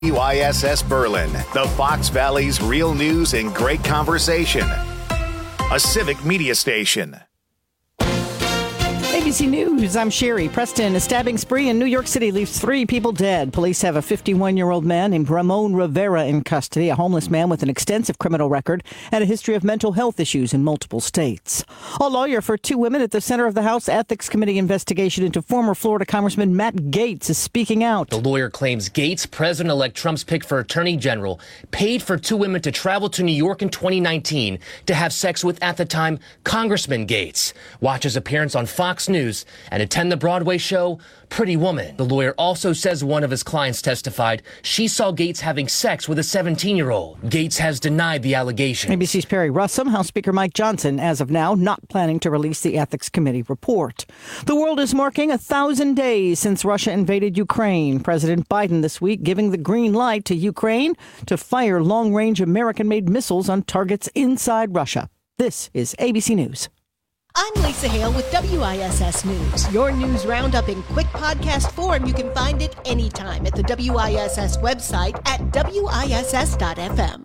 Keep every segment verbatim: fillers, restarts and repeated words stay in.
W I S S Berlin, the Fox Valley's real news and great conversation. A civic media station. A B C News, I'm Sherry. Preston, a stabbing spree in New York City leaves three people dead. Police have a fifty-one-year-old man named Ramon Rivera in custody, a homeless man with an extensive criminal record and a history of mental health issues in multiple states. A lawyer for two women at the center of the House Ethics Committee investigation into former Florida Congressman Matt Gaetz is speaking out. The lawyer claims Gaetz, President-elect Trump's pick for Attorney General, paid for two women to travel to New York in twenty nineteen to have sex with, at the time, Congressman Gaetz. Watch his appearance on Fox News and attend the Broadway show Pretty Woman. The lawyer also says one of his clients testified she saw Gaetz having sex with a seventeen-year-old. Gaetz has denied the allegation. A B C's Perry Russum, House Speaker Mike Johnson, as of now, not planning to release the Ethics Committee report. The world is marking a thousand days since Russia invaded Ukraine. President Biden this week giving the green light to Ukraine to fire long-range American-made missiles on targets inside Russia. This is A B C News. I'm Lisa Hale with W I S S News. Your news roundup in quick podcast form. You can find it anytime at the W I S S website at W I S S dot F M.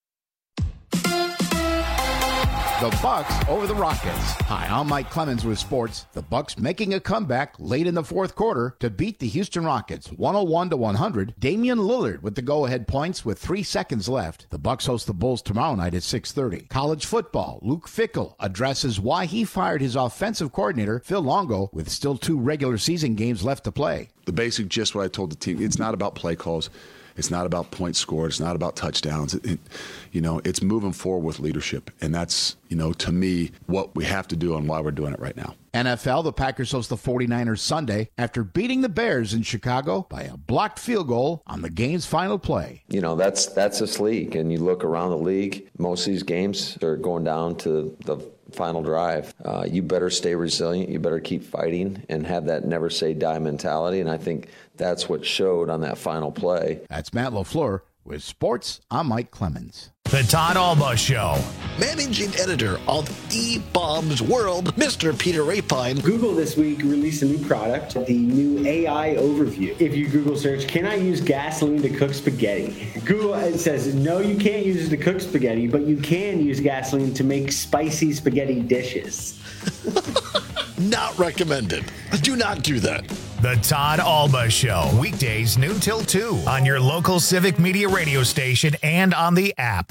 The Bucks over the Rockets. Hi, I'm Mike Clemens with sports. The Bucks making a comeback late in the fourth quarter to beat the Houston Rockets one oh one to one hundred. Damian Lillard with the go-ahead points with three seconds left. The Bucks host the Bulls tomorrow night at six thirty. College football. Luke Fickell addresses why he fired his offensive coordinator, Phil Longo, with still two regular season games left to play. The basic gist, what I told the team, it's not about play calls. It's not about points scored. It's not about touchdowns. It, it, you know, it's moving forward with leadership. And that's, you know, to me, what we have to do and why we're doing it right now. N F L, the Packers host the forty-niners Sunday after beating the Bears in Chicago by a blocked field goal on the game's final play. You know, that's that's this league. And you look around the league, most of these games are going down to the final drive. Uh, you better stay resilient. You better keep fighting and have that never say die mentality. And I think that's what showed on that final play. That's Matt LaFleur with sports. I'm Mike Clemens. The Todd Alba Show. Managing editor of E-Bombs World, Mister Peter Rapine. Google this week released a new product, the new A I overview. If you Google search, can I use gasoline to cook spaghetti? Google it says, no, you can't use it to cook spaghetti, but you can use gasoline to make spicy spaghetti dishes. Not recommended. Do not do that. The Todd Alba Show. Weekdays noon till two on your local Civic Media radio station and on the app.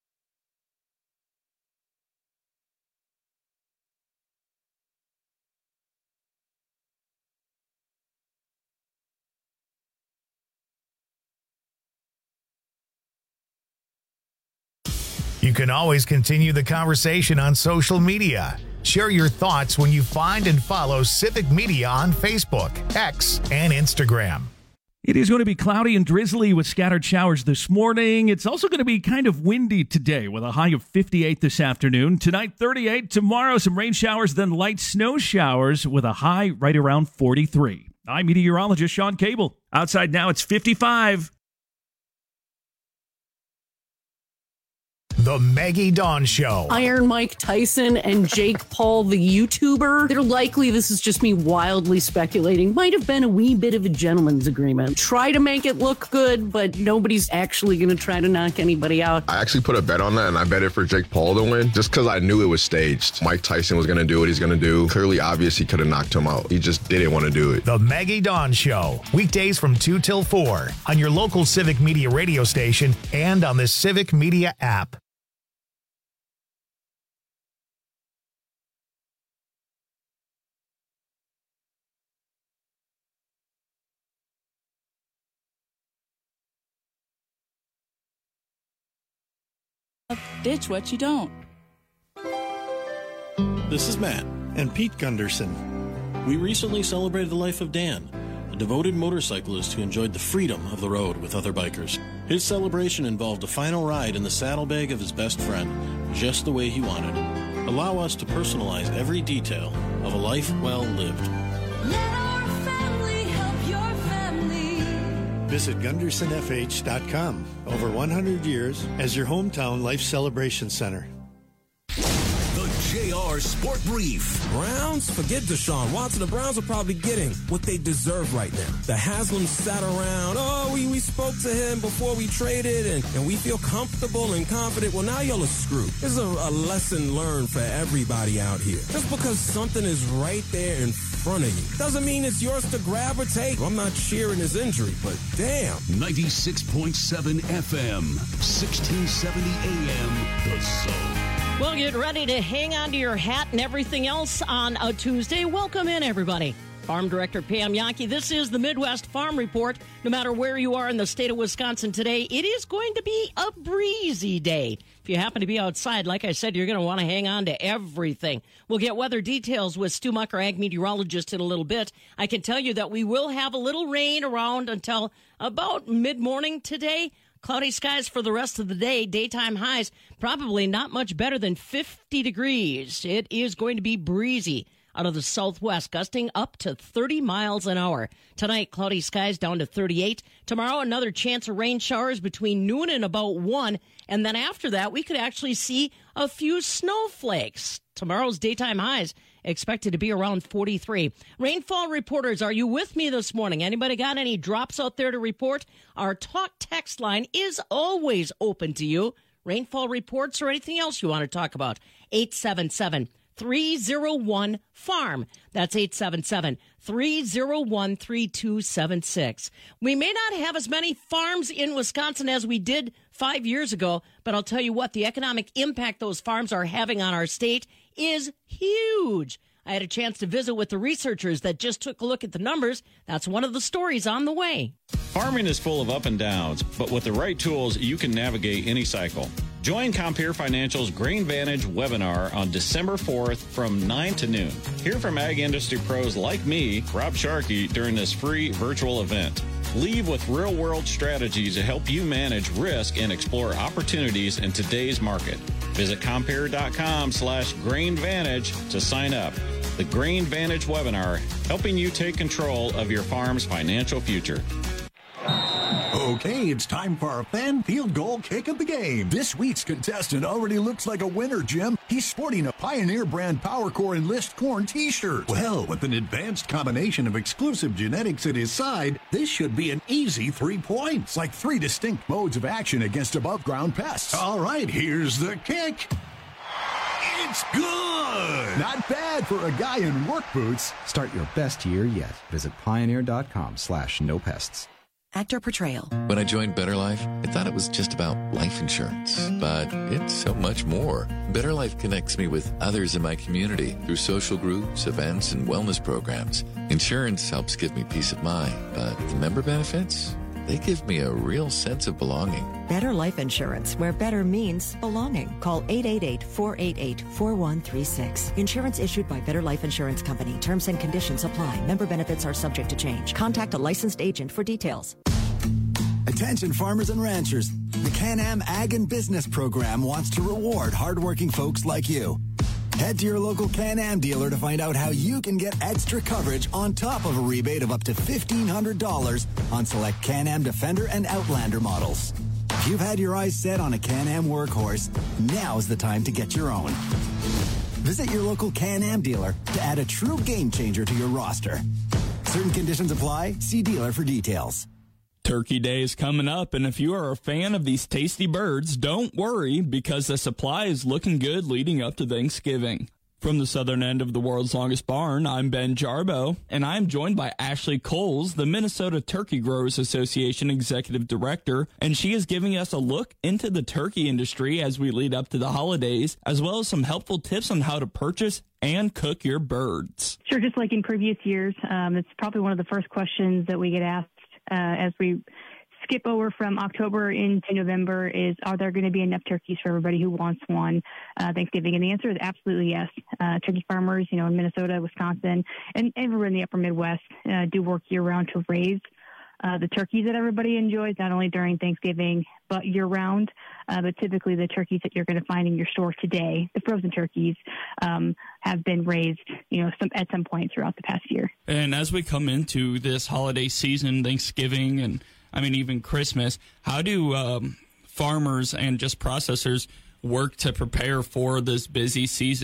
You can always continue the conversation on social media. Share your thoughts when you find and follow Civic Media on Facebook, X, and Instagram. It is going to be cloudy and drizzly with scattered showers this morning. It's also going to be kind of windy today with a high of fifty-eight this afternoon. Tonight, thirty-eight. Tomorrow, some rain showers, then light snow showers with a high right around forty-three. I'm meteorologist Sean Cable. Outside now, it's fifty-five. The Maggie Dawn Show. Iron Mike Tyson and Jake Paul, the YouTuber. They're likely, this is just me wildly speculating, might have been a wee bit of a gentleman's agreement. Try to make it look good, but nobody's actually going to try to knock anybody out. I actually put a bet on that, and I bet it for Jake Paul to win, just because I knew it was staged. Mike Tyson was going to do what he's going to do. Clearly, obvious, he could have knocked him out. He just didn't want to do it. The Maggie Dawn Show. Weekdays from two till four on your local Civic Media radio station and on the Civic Media app. Ditch what you don't. This is Matt and Pete Gunderson. We recently celebrated the life of Dan, a devoted motorcyclist who enjoyed the freedom of the road with other bikers. His celebration involved a final ride in the saddlebag of his best friend, just the way he wanted. Allow us to personalize every detail of a life well lived. Let our family help your family. Visit Gunderson F H dot com. Over one hundred years as your hometown life celebration center. The J R Your Sport Brief. Browns? Forget Deshaun Watson. The Browns are probably getting what they deserve right now. The Haslam sat around. Oh, we, we spoke to him before we traded, and, and we feel comfortable and confident. Well, now y'all are screwed. This is a, a lesson learned for everybody out here. Just because something is right there in front of you doesn't mean it's yours to grab or take. I'm not cheering his injury, but damn. ninety-six point seven F M, sixteen seventy A M, The Zone. Well, get ready to hang on to your hat and everything else on a Tuesday. Welcome in, everybody. Farm Director Pam Jahnke. This is the Midwest Farm Report. No matter where you are in the state of Wisconsin today, it is going to be a breezy day. If you happen to be outside, like I said, you're going to want to hang on to everything. We'll get weather details with Stu Mucker, ag meteorologist, in a little bit. I can tell you that we will have a little rain around until about mid-morning today. Cloudy skies for the rest of the day. Daytime highs probably not much better than fifty degrees. It is going to be breezy out of the southwest, gusting up to thirty miles an hour. Tonight, cloudy skies down to thirty-eight. Tomorrow, another chance of rain showers between noon and about one. And then after that, we could actually see a few snowflakes. Tomorrow's daytime highs expected to be around forty-three. Rainfall reporters, are you with me this morning? Anybody got any drops out there to report? Our talk text line is always open to you. Rainfall reports or anything else you want to talk about. eight seven seven, three oh one, farm. That's eight seven seven, three oh one, three two seven six. We may not have as many farms in Wisconsin as we did five years ago, but I'll tell you what, the economic impact those farms are having on our state is huge. I had a chance to visit with the researchers that just took a look at the numbers. That's one of the stories on the way. Farming is full of up and downs, but with the right tools, you can navigate any cycle. Join Compeer Financial's Grain Vantage webinar on December fourth from nine to noon. Hear from ag industry pros like me, Rob Sharkey, during this free virtual event. Leave with real-world strategies to help you manage risk and explore opportunities in today's market. Visit Compeer.com slash Grain Vantage to sign up. The Grain Vantage webinar, helping you take control of your farm's financial future. Okay, it's time for our fan field goal kick of the game. This week's contestant already looks like a winner, Jim. He's sporting a Pioneer brand PowerCore Enlist Corn t-shirt. Well, with an advanced combination of exclusive genetics at his side, this should be an easy three points, like three distinct modes of action against above-ground pests. All right, here's the kick. It's good! Not bad for a guy in work boots. Start your best year yet. Visit Pioneer.com slash no pests. Actor portrayal. When I joined Better Life, I thought it was just about life insurance, but it's so much more. Better Life connects me with others in my community through social groups, events, and wellness programs. Insurance helps give me peace of mind, but the member benefits, they give me a real sense of belonging. Better Life Insurance, where better means belonging. Call eight eight eight, four eight eight, four one three six. Insurance issued by Better Life Insurance Company. Terms and conditions apply. Member benefits are subject to change. Contact a licensed agent for details. Attention farmers and ranchers. The Can-Am Ag and Business Program wants to reward hardworking folks like you. Head to your local Can-Am dealer to find out how you can get extra coverage on top of a rebate of up to fifteen hundred dollars on select Can-Am Defender and Outlander models. If you've had your eyes set on a Can-Am workhorse, now's the time to get your own. Visit your local Can-Am dealer to add a true game changer to your roster. Certain conditions apply. See dealer for details. Turkey Day is coming up, and if you are a fan of these tasty birds, don't worry, because the supply is looking good leading up to Thanksgiving. From the southern end of the world's longest barn, I'm Ben Jarbo, and I'm joined by Ashley Coles, the Minnesota Turkey Growers Association Executive Director, and she is giving us a look into the turkey industry as we lead up to the holidays, as well as some helpful tips on how to purchase and cook your birds. Sure, just like in previous years, um, it's probably one of the first questions that we get asked Uh, as we skip over from October into November is, are there going to be enough turkeys for everybody who wants one uh, Thanksgiving? And the answer is absolutely yes. Uh, turkey farmers, you know, in Minnesota, Wisconsin, and everywhere in the upper Midwest uh, do work year-round to raise uh, the turkeys that everybody enjoys, not only during Thanksgiving, but year-round. Uh, but typically the turkeys that you're going to find in your store today, the frozen turkeys, um, have been raised, you know, some, at some point throughout the past year. And as we come into this holiday season, Thanksgiving, and I mean, even Christmas, how do um, farmers and just processors work to prepare for this busy season?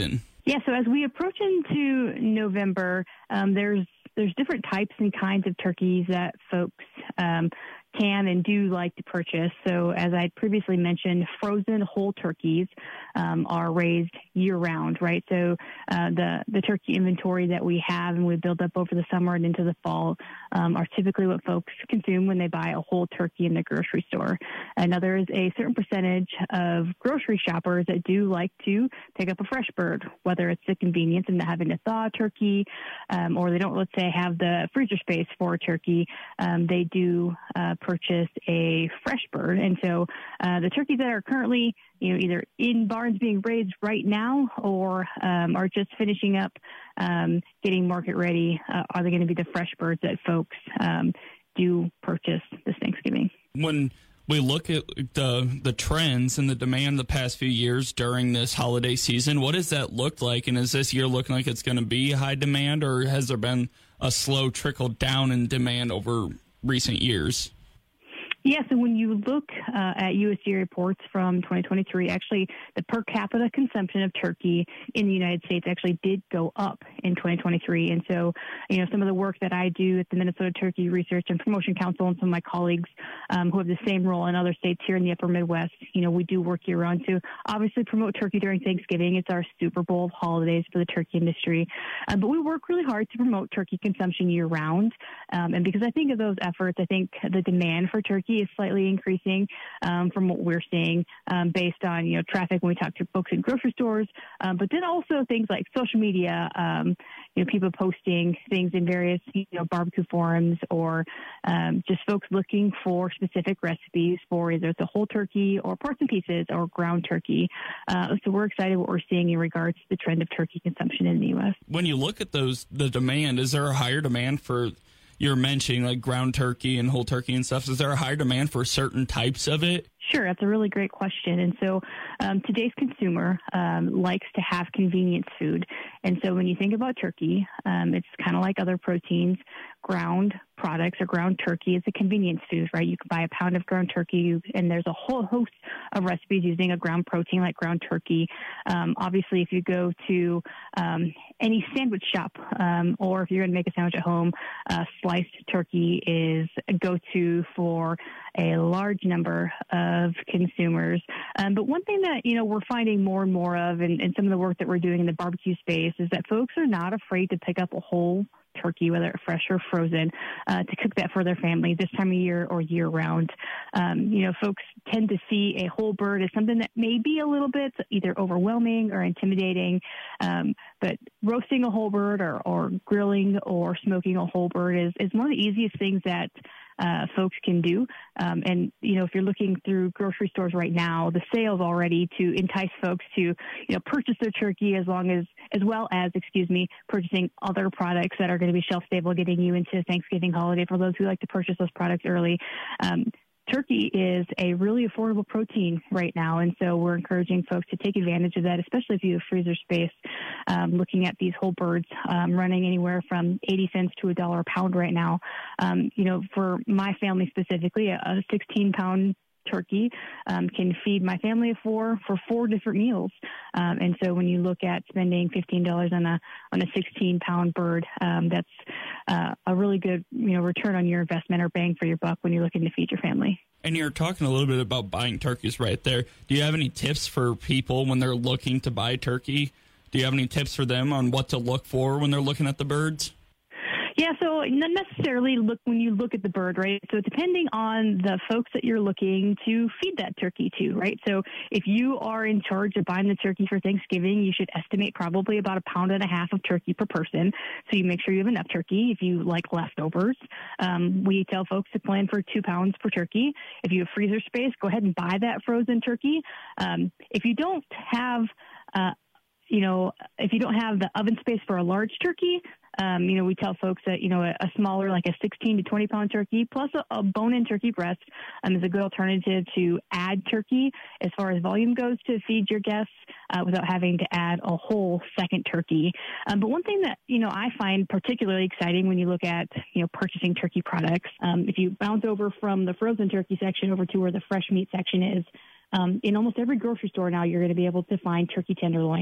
Yeah, so as we approach into November, um, there's there's different types and kinds of turkeys that folks um, can and do like to purchase. So as I previously mentioned, frozen whole turkeys um, are raised year-round, right? So uh, the, the turkey inventory that we have and we build up over the summer and into the fall um, are typically what folks consume when they buy a whole turkey in the grocery store. And now there is a certain percentage of grocery shoppers that do like to pick up a fresh bird, whether it's the convenience of not having to thaw a turkey um, or they don't, let's say, have the freezer space for a turkey. Um, they do uh, purchase a fresh bird. And so uh, the turkeys that are currently, you know, either in barns being raised right now or um, are just finishing up um, getting market ready, uh, are they going to be the fresh birds that folks um, do purchase this Thanksgiving? When we look at the the trends and the demand the past few years during this holiday season, what does that look like? And is this year looking like it's going to be high demand, or has there been a slow trickle down in demand over recent years? Yeah, so when you look uh, at U S D A reports from twenty twenty-three, actually the per capita consumption of turkey in the United States actually did go up in twenty twenty-three. And so, you know, some of the work that I do at the Minnesota Turkey Research and Promotion Council and some of my colleagues um, who have the same role in other states here in the upper Midwest, you know, we do work year round to obviously promote turkey during Thanksgiving. It's our Super Bowl of holidays for the turkey industry. Um, but we work really hard to promote turkey consumption year round. Um, and because I think of those efforts, I think the demand for turkey is slightly increasing um, from what we're seeing um, based on, you know, traffic when we talk to folks in grocery stores, um, but then also things like social media, um, you know, people posting things in various, you know, barbecue forums or um, just folks looking for specific recipes for either the whole turkey or parts and pieces or ground turkey. Uh, so we're excited what we're seeing in regards to the trend of turkey consumption in the U S. When you look at those, the demand, is there a higher demand for, you're mentioning like ground turkey and whole turkey and stuff, is there a higher demand for certain types of it? Sure, that's a really great question. And so um, today's consumer um, likes to have convenience food. And so when you think about turkey, um, it's kind of like other proteins. Ground products or ground turkey is a convenience food, right? You can buy a pound of ground turkey, and there's a whole host of recipes using a ground protein like ground turkey. Um, obviously, if you go to um, any sandwich shop um, or if you're going to make a sandwich at home, uh, sliced turkey is a go-to for a large number of consumers. Um, but one thing that, you know, we're finding more and more of in, in some of the work that we're doing in the barbecue space is that folks are not afraid to pick up a whole turkey, whether it's fresh or frozen, uh, to cook that for their family this time of year or year round. Um, you know, folks tend to see a whole bird as something that may be a little bit either overwhelming or intimidating, um, but roasting a whole bird or, or grilling or smoking a whole bird is, is one of the easiest things that Uh, folks can do. Um, and, you know, if you're looking through grocery stores right now, the sales already to entice folks to, you know, purchase their turkey as long as, as well as, excuse me, purchasing other products that are going to be shelf stable, getting you into Thanksgiving holiday for those who like to purchase those products early. Um, Turkey is a really affordable protein right now, and so we're encouraging folks to take advantage of that, especially if you have freezer space. Um, looking at these whole birds um, running anywhere from eighty cents to a dollar a pound right now. Um, you know, for my family specifically, a sixteen pound turkey um, can feed my family of four for four different meals. Um, and so when you look at spending fifteen dollars on a on a sixteen pound bird, um, that's uh, a really good, you know, return on your investment or bang for your buck when you're looking to feed your family. And you're talking a little bit about buying turkeys right there. Do you have any tips for people when they're looking to buy turkey? Do you have any tips for them on what to look for when they're looking at the birds? Yeah, so not necessarily look when you look at the bird, right? So depending on the folks that you're looking to feed that turkey to, right? So if you are in charge of buying the turkey for Thanksgiving, you should estimate probably about a pound and a half of turkey per person. So you make sure you have enough turkey. If you like leftovers, um, we tell folks to plan for two pounds per turkey. If you have freezer space, go ahead and buy that frozen turkey. Um, if you don't have uh, you know, if you don't have the oven space for a large turkey, um, you know, we tell folks that, you know, a, a smaller, like a sixteen to twenty pound turkey plus a, a bone-in turkey breast um, is a good alternative to add turkey as far as volume goes to feed your guests uh, without having to add a whole second turkey. Um, but one thing that, you know, I find particularly exciting when you look at, you know, purchasing turkey products, um, if you bounce over from the frozen turkey section over to where the fresh meat section is, Um, in almost every grocery store now, you're going to be able to find turkey tenderloins.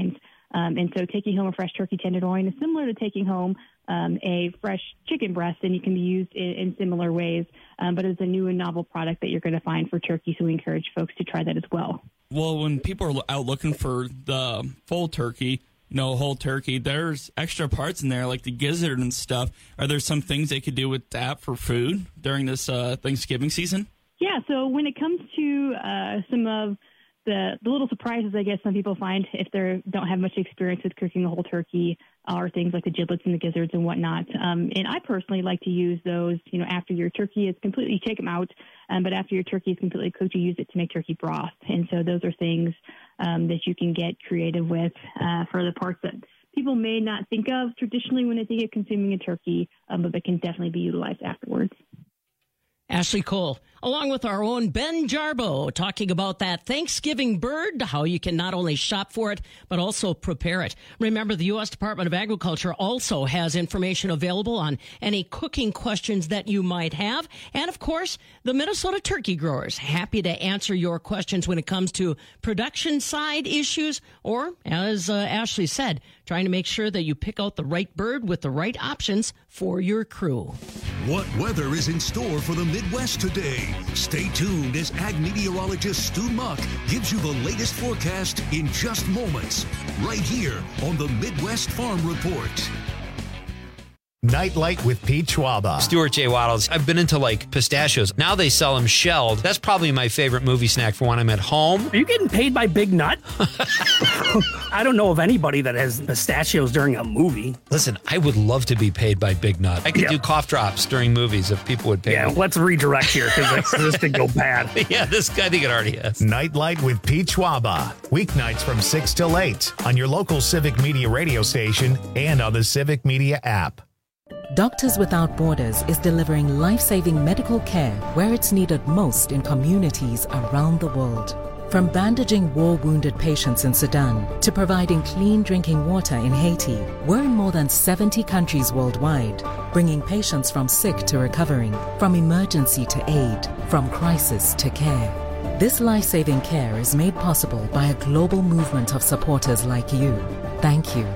Um, and so taking home a fresh turkey tenderloin is similar to taking home um, a fresh chicken breast, and you can be used in, in similar ways. Um, but it's a new and novel product that you're going to find for turkey, so we encourage folks to try that as well. Well, when people are out looking for the full turkey, no whole turkey, there's extra parts in there like the gizzard and stuff. Are there some things they could do with that for food during this uh, Thanksgiving season? Yeah, so when it comes to uh, some of the, the little surprises, I guess some people find if they don't have much experience with cooking a whole turkey, are things like the giblets and the gizzards and whatnot. Um, and I personally like to use those, you know, after your turkey is completely, you take them out, um, but after your turkey is completely cooked, you use it to make turkey broth. And so those are things um, that you can get creative with uh, for the parts that people may not think of traditionally when they think of consuming a turkey, um, but that can definitely be utilized afterwards. Ashley Cole, along with our own Ben Jarbo, talking about that Thanksgiving bird, how you can not only shop for it, but also prepare it. Remember, the U S Department of Agriculture also has information available on any cooking questions that you might have. And, of course, the Minnesota turkey growers, happy to answer your questions when it comes to production side issues or, as uh, Ashley said, trying to make sure that you pick out the right bird with the right options for your crew. What weather is in store for the Midwest today? Stay tuned as ag meteorologist Stu Muck gives you the latest forecast in just moments, right here on the Midwest Farm Report. Nightlight with Pete Schwaba. Stuart J. Waddles. I've been into like pistachios. Now they sell them shelled. That's probably my favorite movie snack for when I'm at home. Are you getting paid by Big Nut? I don't know of anybody that has pistachios during a movie. Listen, I would love to be paid by Big Nut. I could Yeah. do cough drops during movies if people would pay Yeah, me. let's redirect here because this could go bad. Yeah, this guy, I think it already has. Nightlight with Pete Schwaba. Weeknights from six till eight on your local Civic Media radio station and on the Civic Media app. Doctors Without Borders is delivering life-saving medical care where it's needed most in communities around the world. From bandaging war-wounded patients in Sudan to providing clean drinking water in Haiti, we're in more than seventy countries worldwide, bringing patients from sick to recovering, from emergency to aid, from crisis to care. This life-saving care is made possible by a global movement of supporters like you. Thank you.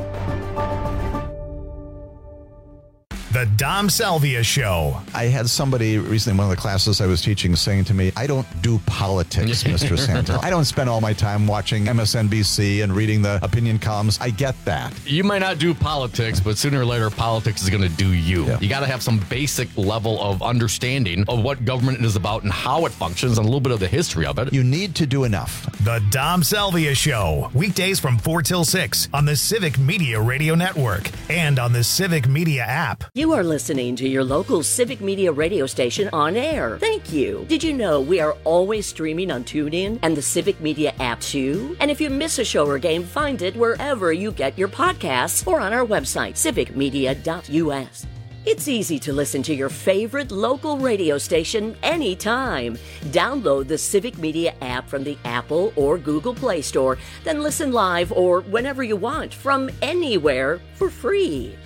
The Dom Salvia Show. I had somebody recently in one of the classes I was teaching saying to me, I don't do politics, Mister Santel. I don't spend all my time watching M S N B C and reading the opinion columns. I get that. You might not do politics, but sooner or later, politics is going to do you. Yeah. You got to have some basic level of understanding of what government is about and how it functions and a little bit of the history of it. You need to do enough. The Dom Salvia Show. Weekdays from four till six on the Civic Media Radio Network and on the Civic Media app. You are listening to your local Civic Media radio station on air. Thank you. Did you know we are always streaming on TuneIn and the Civic Media app too? And if you miss a show or game, find it wherever you get your podcasts or on our website, civic media dot u s. It's easy to listen to your favorite local radio station anytime. Download the Civic Media app from the Apple or Google Play Store, then listen live or whenever you want from anywhere for free.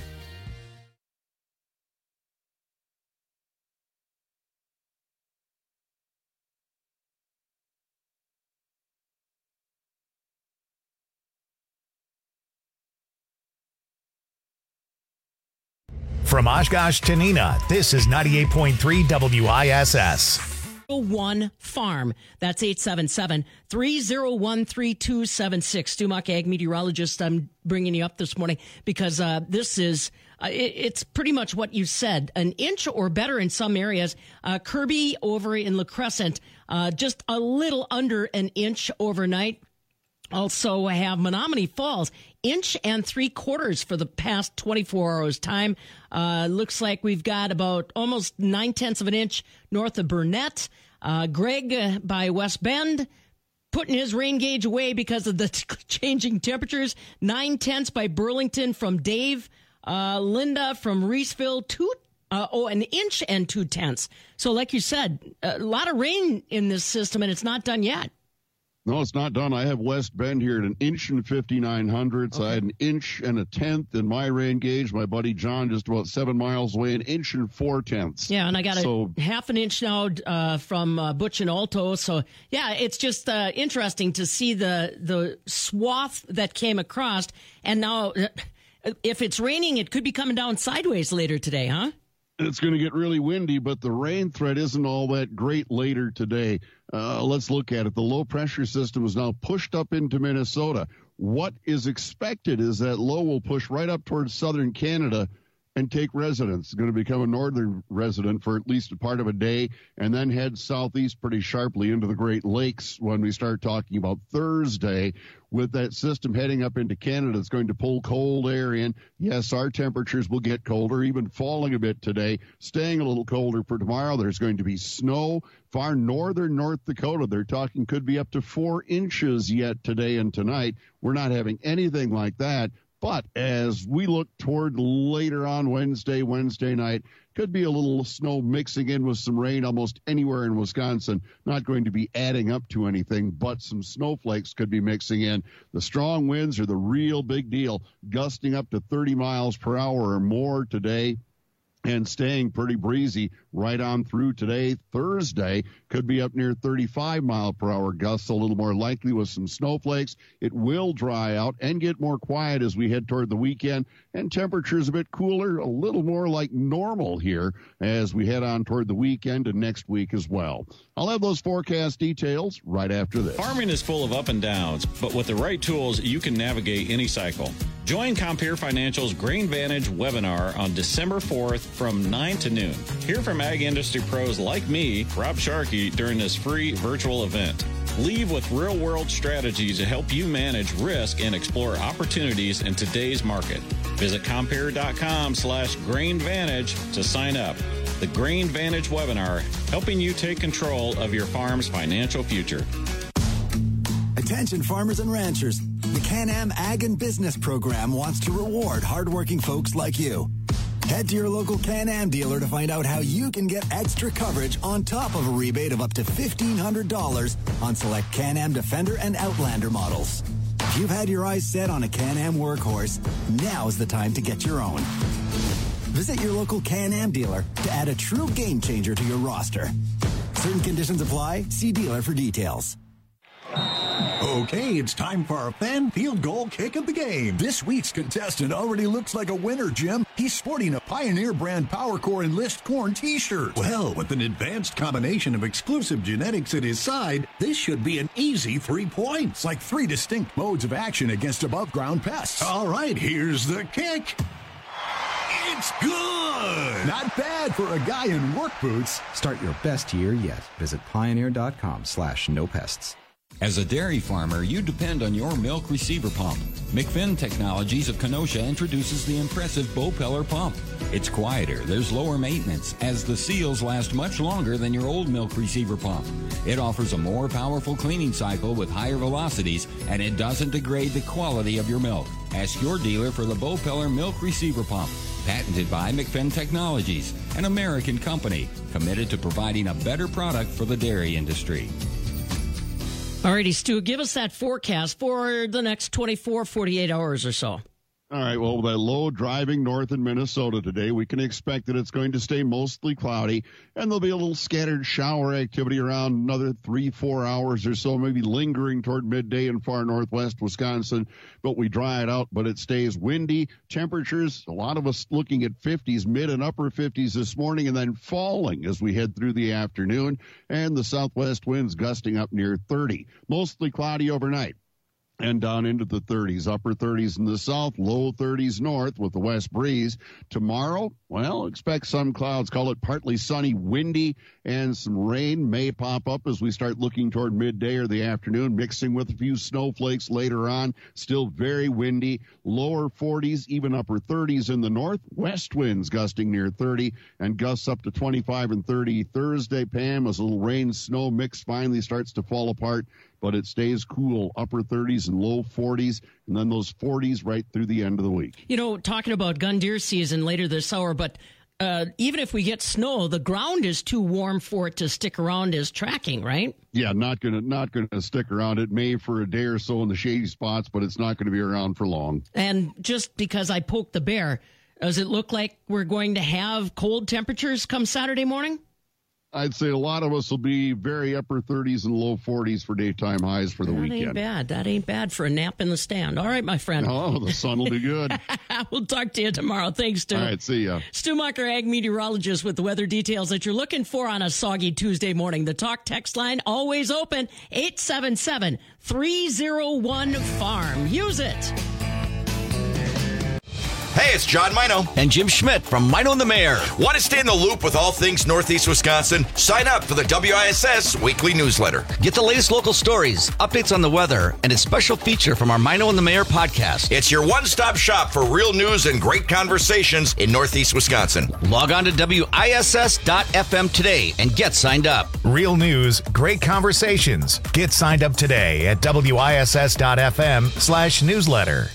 From Oshkosh to Neenah, this is ninety-eight point three W I S S. One Farm. That's eight seven seven, three oh one, three two seven six. Stu Muck, ag meteorologist. I'm bringing you up this morning because uh, this is, uh, it, it's pretty much what you said. An inch or better in some areas. Uh, Kirby over in La Crescent, uh, just a little under an inch overnight. Also have Menominee Falls, inch and three quarters for the past twenty-four hours time. Uh, looks like we've got about almost nine tenths of an inch north of Burnett. Uh, Greg uh, by West Bend putting his rain gauge away because of the t- changing temperatures. Nine tenths by Burlington from Dave. Uh, Linda from Reeseville, two, uh, oh, an inch and two tenths. So like you said, a lot of rain in this system and it's not done yet. No, it's not done. I have West Bend here at an inch and fifty-nine hundredths. Okay. I had an inch and a tenth in my rain gauge. My buddy John, just about seven miles away, an inch and four tenths. Yeah, and I got so, a half an inch now uh, from uh, Butch and Alto. So, yeah, it's just uh, interesting to see the the swath that came across. And now, uh, if it's raining, it could be coming down sideways later today, huh? It's going to get really windy, but the rain threat isn't all that great later today. Uh, let's look at it. The low-pressure system is now pushed up into Minnesota. What is expected is that low will push right up towards southern Canada and take residence. It's going to become a northern resident for at least a part of a day and then head southeast pretty sharply into the Great Lakes when we start talking about Thursday. With that system heading up into Canada, it's going to pull cold air in. Yes, our temperatures will get colder, even falling a bit today, staying a little colder for tomorrow. There's going to be snow. Far northern North Dakota, they're talking could be up to four inches yet today and tonight. We're not having anything like that. But as we look toward later on Wednesday, Wednesday night, could be a little snow mixing in with some rain almost anywhere in Wisconsin. Not going to be adding up to anything, but some snowflakes could be mixing in. The strong winds are the real big deal, gusting up to thirty miles per hour or more today. And staying pretty breezy right on through today. Thursday could be up near thirty-five mile per hour gusts, a little more likely with some snowflakes. It will dry out and get more quiet as we head toward the weekend. And temperatures a bit cooler, a little more like normal here as we head on toward the weekend and next week as well. I'll have those forecast details right after this. Farming is full of up and downs, but with the right tools, you can navigate any cycle. Join Compeer Financial's Grain Vantage webinar on December fourth from nine to noon. Hear from ag industry pros like me, Rob Sharkey, during this free virtual event. Leave with real-world strategies to help you manage risk and explore opportunities in today's market. Visit Compeer.com slash Grain Vantage to sign up. The Grain Vantage webinar, helping you take control of your farm's financial future. Attention farmers and ranchers. The Can-Am Ag and Business Program wants to reward hardworking folks like you. Head to your local Can-Am dealer to find out how you can get extra coverage on top of a rebate of up to fifteen hundred dollars on select Can-Am Defender and Outlander models. If you've had your eyes set on a Can-Am workhorse, now's the time to get your own. Visit your local Can-Am dealer to add a true game changer to your roster. Certain conditions apply. See dealer for details. Okay, it's time for our fan field goal kick of the game. This week's contestant already looks like a winner, Jim. He's sporting a Pioneer brand PowerCore Enlist Corn t-shirt. Well, with an advanced combination of exclusive genetics at his side, this should be an easy three points, like three distinct modes of action against above ground pests. All right, here's the kick. It's good! Not bad for a guy in work boots. Start your best year yet. Visit Pioneer.com slash no pests. As a dairy farmer, you depend on your milk receiver pump. McFinn Technologies of Kenosha introduces the impressive Bopeller pump. It's quieter, there's lower maintenance, as the seals last much longer than your old milk receiver pump. It offers a more powerful cleaning cycle with higher velocities, and it doesn't degrade the quality of your milk. Ask your dealer for the Bopeller milk receiver pump. Patented by McFinn Technologies, an American company committed to providing a better product for the dairy industry. All righty, Stu, give us that forecast for the next twenty-four, forty-eight hours or so. All right, well, with that low driving north in Minnesota today, we can expect that it's going to stay mostly cloudy, and there'll be a little scattered shower activity around another three, four hours or so, maybe lingering toward midday in far northwest Wisconsin, but we dry it out, but it stays windy. Temperatures, a lot of us looking at fifties, mid and upper fifties this morning, and then falling as we head through the afternoon, and the southwest winds gusting up near thirty. Mostly cloudy overnight. And down into the thirties, upper thirties in the south, low thirties north with the west breeze. Tomorrow, well, expect some clouds, call it partly sunny, windy, and some rain may pop up as we start looking toward midday or the afternoon, mixing with a few snowflakes later on. Still very windy, lower forties, even upper thirties in the north. West winds gusting near thirty, and gusts up to twenty-five and thirty Thursday, Pam, as a little rain snow mix finally starts to fall apart. But it stays cool, upper thirties and low forties, and then those forties right through the end of the week. You know, talking about gun deer season later this hour, but uh, even if we get snow, the ground is too warm for it to stick around as tracking, right? Yeah, not gonna not gonna stick around. It may for a day or so in the shady spots, but it's not going to be around for long. And just because I poked the bear, does it look like we're going to have cold temperatures come Saturday morning? I'd say a lot of us will be very upper thirties and low forties for daytime highs for the that weekend. That ain't bad. That ain't bad for a nap in the stand. All right, my friend. Oh, the sun will be good. We'll talk to you tomorrow. Thanks, Stu. All right, see ya. Stu Mucker, ag meteorologist, with the weather details that you're looking for on a soggy Tuesday morning. The talk text line always open, eight seven seven, three oh one, farm. Use it. Hey, it's John Mino. And Jim Schmidt from Mino and the Mayor. Want to stay in the loop with all things Northeast Wisconsin? Sign up for the W I S S weekly newsletter. Get the latest local stories, updates on the weather, and a special feature from our Mino and the Mayor podcast. It's your one-stop shop for real news and great conversations in Northeast Wisconsin. Log on to W I S S dot F M today and get signed up. Real news, great conversations. Get signed up today at W I S S dot F M slash newsletter.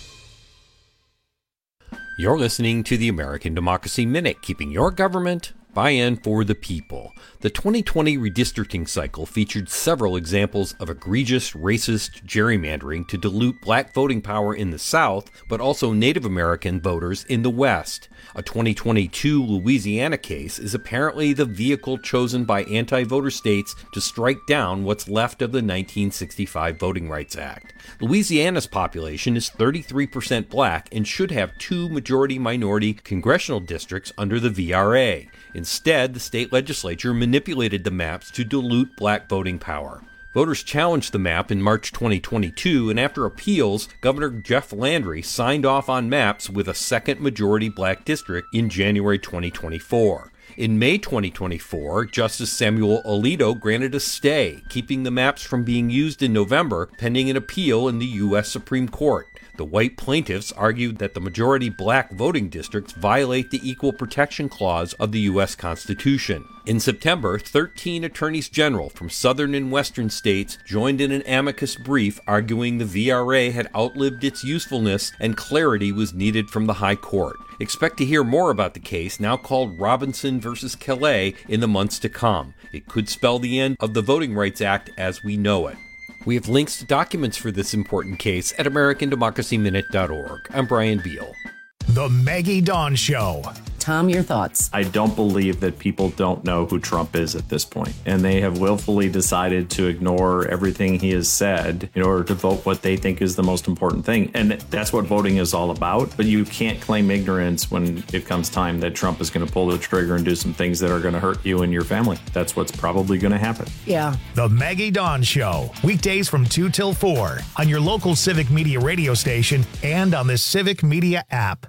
You're listening to the American Democracy Minute, keeping your government by and for the people. The twenty twenty redistricting cycle featured several examples of egregious racist gerrymandering to dilute black voting power in the South, but also Native American voters in the West. A twenty twenty-two Louisiana case is apparently the vehicle chosen by anti-voter states to strike down what's left of the nineteen sixty-five Voting Rights Act. Louisiana's population is thirty-three percent black and should have two majority-minority congressional districts under the V R A. Instead, the state legislature manipulated the maps to dilute black voting power. Voters challenged the map in March twenty twenty-two, and after appeals, Governor Jeff Landry signed off on maps with a second majority black district in January twenty twenty-four. In May twenty twenty-four, Justice Samuel Alito granted a stay, keeping the maps from being used in November, pending an appeal in the U S Supreme Court. The white plaintiffs argued that the majority black voting districts violate the Equal Protection Clause of the U S Constitution. In September, thirteen attorneys general from southern and western states joined in an amicus brief arguing the V R A had outlived its usefulness and clarity was needed from the High Court. Expect to hear more about the case, now called Robinson versus Calais, in the months to come. It could spell the end of the Voting Rights Act as we know it. We have links to documents for this important case at American Democracy Minute dot org. I'm Brian Beal. The Maggie Dawn Show. Tom, your thoughts? I don't believe that people don't know who Trump is at this point, and they have willfully decided to ignore everything he has said in order to vote what they think is the most important thing. And that's what voting is all about. But you can't claim ignorance when it comes time that Trump is going to pull the trigger and do some things that are going to hurt you and your family. That's what's probably going to happen. Yeah. The Maggie Dawn Show. Weekdays from two till four on your local Civic Media radio station and on the Civic Media app.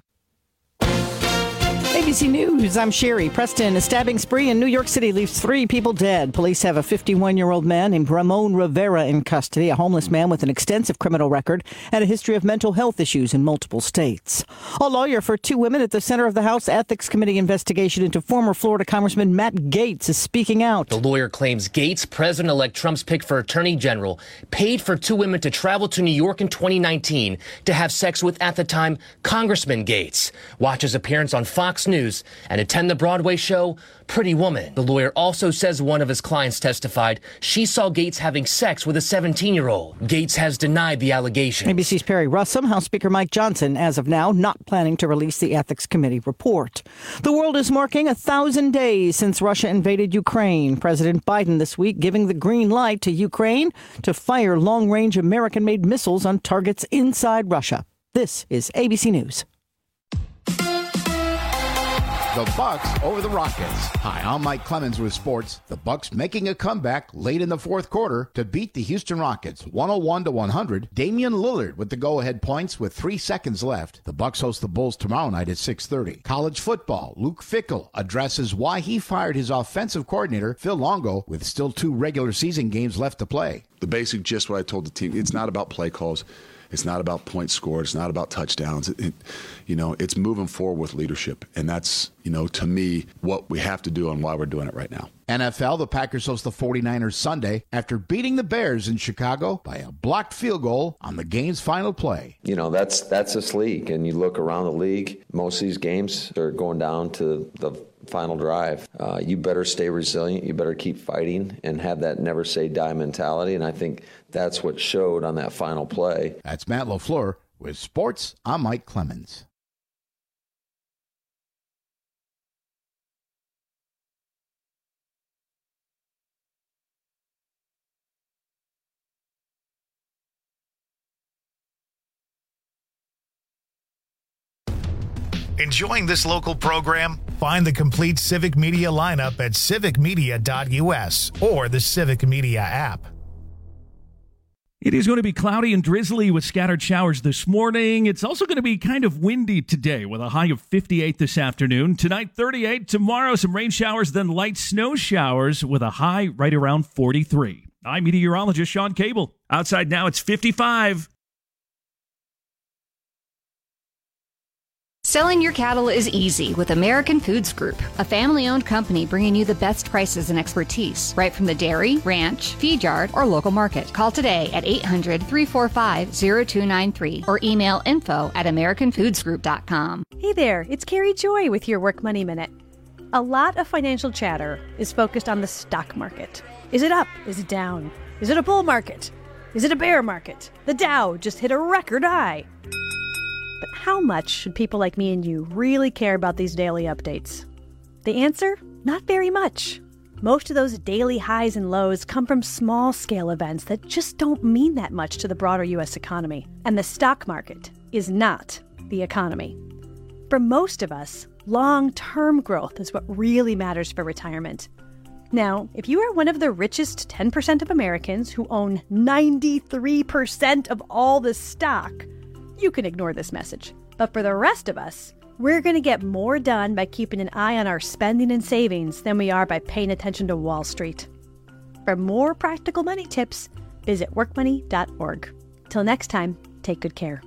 A B C News, I'm Sherry. Preston, a stabbing spree in New York City leaves three people dead. Police have a fifty-one-year-old man named Ramon Rivera in custody, a homeless man with an extensive criminal record and a history of mental health issues in multiple states. A lawyer for two women at the center of the House Ethics Committee investigation into former Florida Congressman Matt Gaetz is speaking out. The lawyer claims Gaetz, President-elect Trump's pick for Attorney General, paid for two women to travel to New York in twenty nineteen to have sex with, at the time, Congressman Gaetz. Watch his appearance on Fox News and attend the Broadway show Pretty Woman. The lawyer also says one of his clients testified she saw Gaetz having sex with a seventeen-year-old. Gaetz has denied the allegation. A B C's Perry Russum, House Speaker Mike Johnson, as of now, not planning to release the Ethics Committee report. The world is marking a thousand days since Russia invaded Ukraine. President Biden this week giving the green light to Ukraine to fire long-range American-made missiles on targets inside Russia. This is A B C News. The Bucks over the Rockets. Hi, I'm Mike Clemens with sports. The Bucks making a comeback late in the fourth quarter to beat the Houston Rockets one oh one to one hundred. Damian Lillard with the go-ahead points with three seconds left. The Bucks host the Bulls tomorrow night at six thirty. College football. Luke Fickell addresses why he fired his offensive coordinator, Phil Longo, with still two regular season games left to play. The basic gist what I told the team, it's not about play calls. It's not about points scored. It's not about touchdowns. It, it, you know, it's moving forward with leadership. And that's, you know, to me, what we have to do and why we're doing it right now. N F L, the Packers host the forty-niners Sunday after beating the Bears in Chicago by a blocked field goal on the game's final play. You know, that's that's this league. And you look around the league, most of these games are going down to the final drive. Uh, you better stay resilient. You better keep fighting and have that never say die mentality. And I think that's what showed on that final play. That's Matt LaFleur with Sports. I'm Mike Clemens. Enjoying this local program? Find the complete Civic Media lineup at civic media dot u s or the Civic Media app. It is going to be cloudy and drizzly with scattered showers this morning. It's also going to be kind of windy today with a high of fifty-eight this afternoon. Tonight, thirty-eight. Tomorrow, some rain showers, then light snow showers with a high right around forty-three. I'm meteorologist Sean Cable. Outside now, it's fifty-five. Selling your cattle is easy with American Foods Group, a family-owned company bringing you the best prices and expertise, right from the dairy, ranch, feed yard, or local market. Call today at eight hundred, three four five, zero two nine three or email info at american foods group dot com. Hey there, it's Carrie Joy with your Work Money Minute. A lot of financial chatter is focused on the stock market. Is it up? Is it down? Is it a bull market? Is it a bear market? The Dow just hit a record high. But how much should people like me and you really care about these daily updates? The answer? Not very much. Most of those daily highs and lows come from small-scale events that just don't mean that much to the broader U S economy. And the stock market is not the economy. For most of us, long-term growth is what really matters for retirement. Now, if you are one of the richest ten percent of Americans who own ninety-three percent of all the stock, you can ignore this message. But for the rest of us, we're going to get more done by keeping an eye on our spending and savings than we are by paying attention to Wall Street. For more practical money tips, visit work money dot org. Till next time, take good care.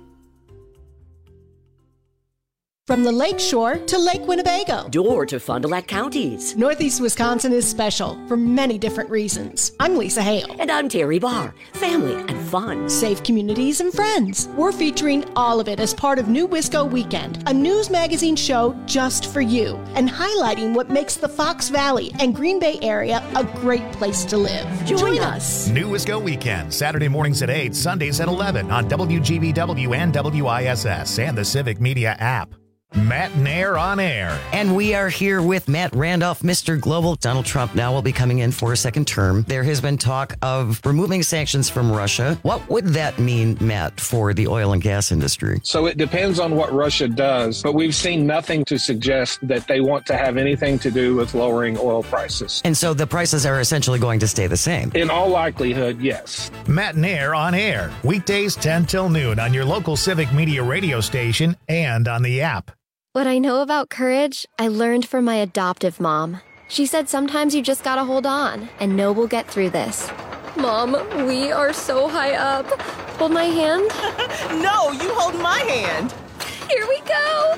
From the Lake Shore to Lake Winnebago. Door to Fond du Lac counties. Northeast Wisconsin is special for many different reasons. I'm Lisa Hale. And I'm Terry Barr. Family and fun. Safe communities and friends. We're featuring all of it as part of New Wisco Weekend, a news magazine show just for you, and highlighting what makes the Fox Valley and Green Bay area a great place to live. Join, Join us. New Wisco Weekend, Saturday mornings at eight, Sundays at eleven on W G B W and W I S S and the Civic Media app. Matt Nair on air. And we are here with Matt Randolph, Mister Global. Donald Trump now will be coming in for a second term. There has been talk of removing sanctions from Russia. What would that mean, Matt, for the oil and gas industry? So it depends on what Russia does, but we've seen nothing to suggest that they want to have anything to do with lowering oil prices. And so the prices are essentially going to stay the same? In all likelihood, yes. Matt Nair on air. Weekdays ten till noon on your local Civic Media radio station and on the app. What I know about courage, I learned from my adoptive mom. She said sometimes you just gotta hold on and know we'll get through this. Mom, we are so high up. Hold my hand. No, you hold my hand. Here we go.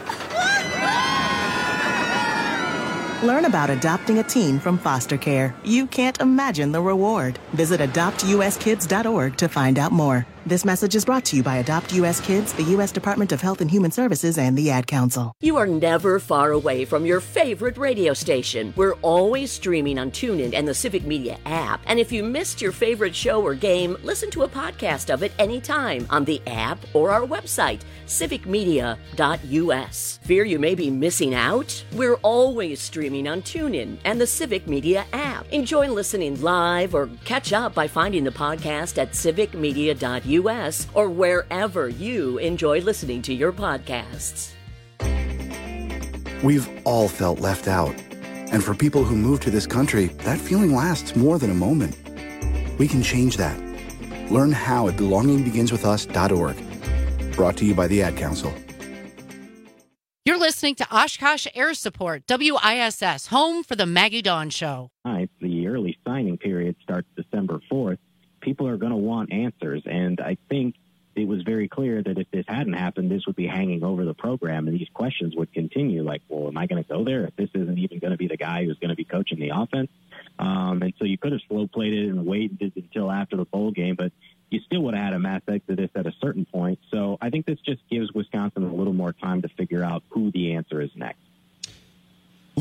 Learn about adopting a teen from foster care. You can't imagine the reward. Visit adopt u s kids dot org to find out more. This message is brought to you by Adopt U S Kids, the U S Department of Health and Human Services, and the Ad Council. You are never far away from your favorite radio station. We're always streaming on TuneIn and the Civic Media app. And if you missed your favorite show or game, listen to a podcast of it anytime on the app or our website, civic media dot u s. Fear you may be missing out? We're always streaming on TuneIn and the Civic Media app. Enjoy listening live or catch up by finding the podcast at civic media dot u s or wherever you enjoy listening to your podcasts. We've all felt left out. And for people who move to this country, that feeling lasts more than a moment. We can change that. Learn how at belonging begins with us dot org. Brought to you by the Ad Council. You're listening to Oshkosh Air Support, W I S S, home for the Maggie Dawn Show. The early signing period starts December fourth. People are going to want answers, and I think it was very clear that if this hadn't happened, this would be hanging over the program, and these questions would continue, like, well, am I going to go there if this isn't even going to be the guy who's going to be coaching the offense? Um, and so you could have slow-played it and waited until after the bowl game, but you still would have had a mass exodus at a certain point. So I think this just gives Wisconsin a little more time to figure out who the answer is next.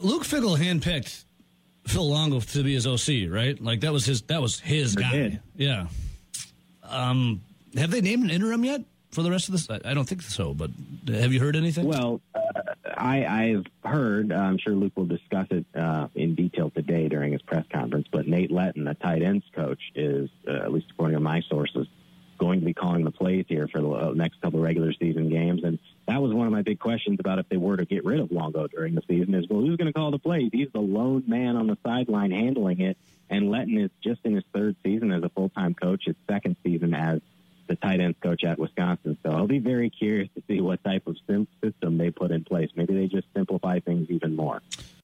Luke Fickell handpicked Phil Longo to be his O C, right? Like that was his that was his guy. Did. Yeah. Um, have they named an interim yet for the rest of this? I, I don't think so, but have you heard anything? Well, uh, I, I've heard, uh, I'm sure Luke will discuss it uh, in detail today during his press conference, but Nate Letton, the tight ends coach, is, uh, at least according to my sources, going to be calling the plays here for the uh, next couple of regular season games. And that was one of my big questions about if they were to get rid of Longo during the season is, well, who's going to call the plays? He's the lone man on the sideline handling it. And Letton is just in his third season as a full-time coach, his second season as the tight ends coach at Wisconsin. So I'll be very curious to see what type of system they put in place. Maybe they just simplify things even more.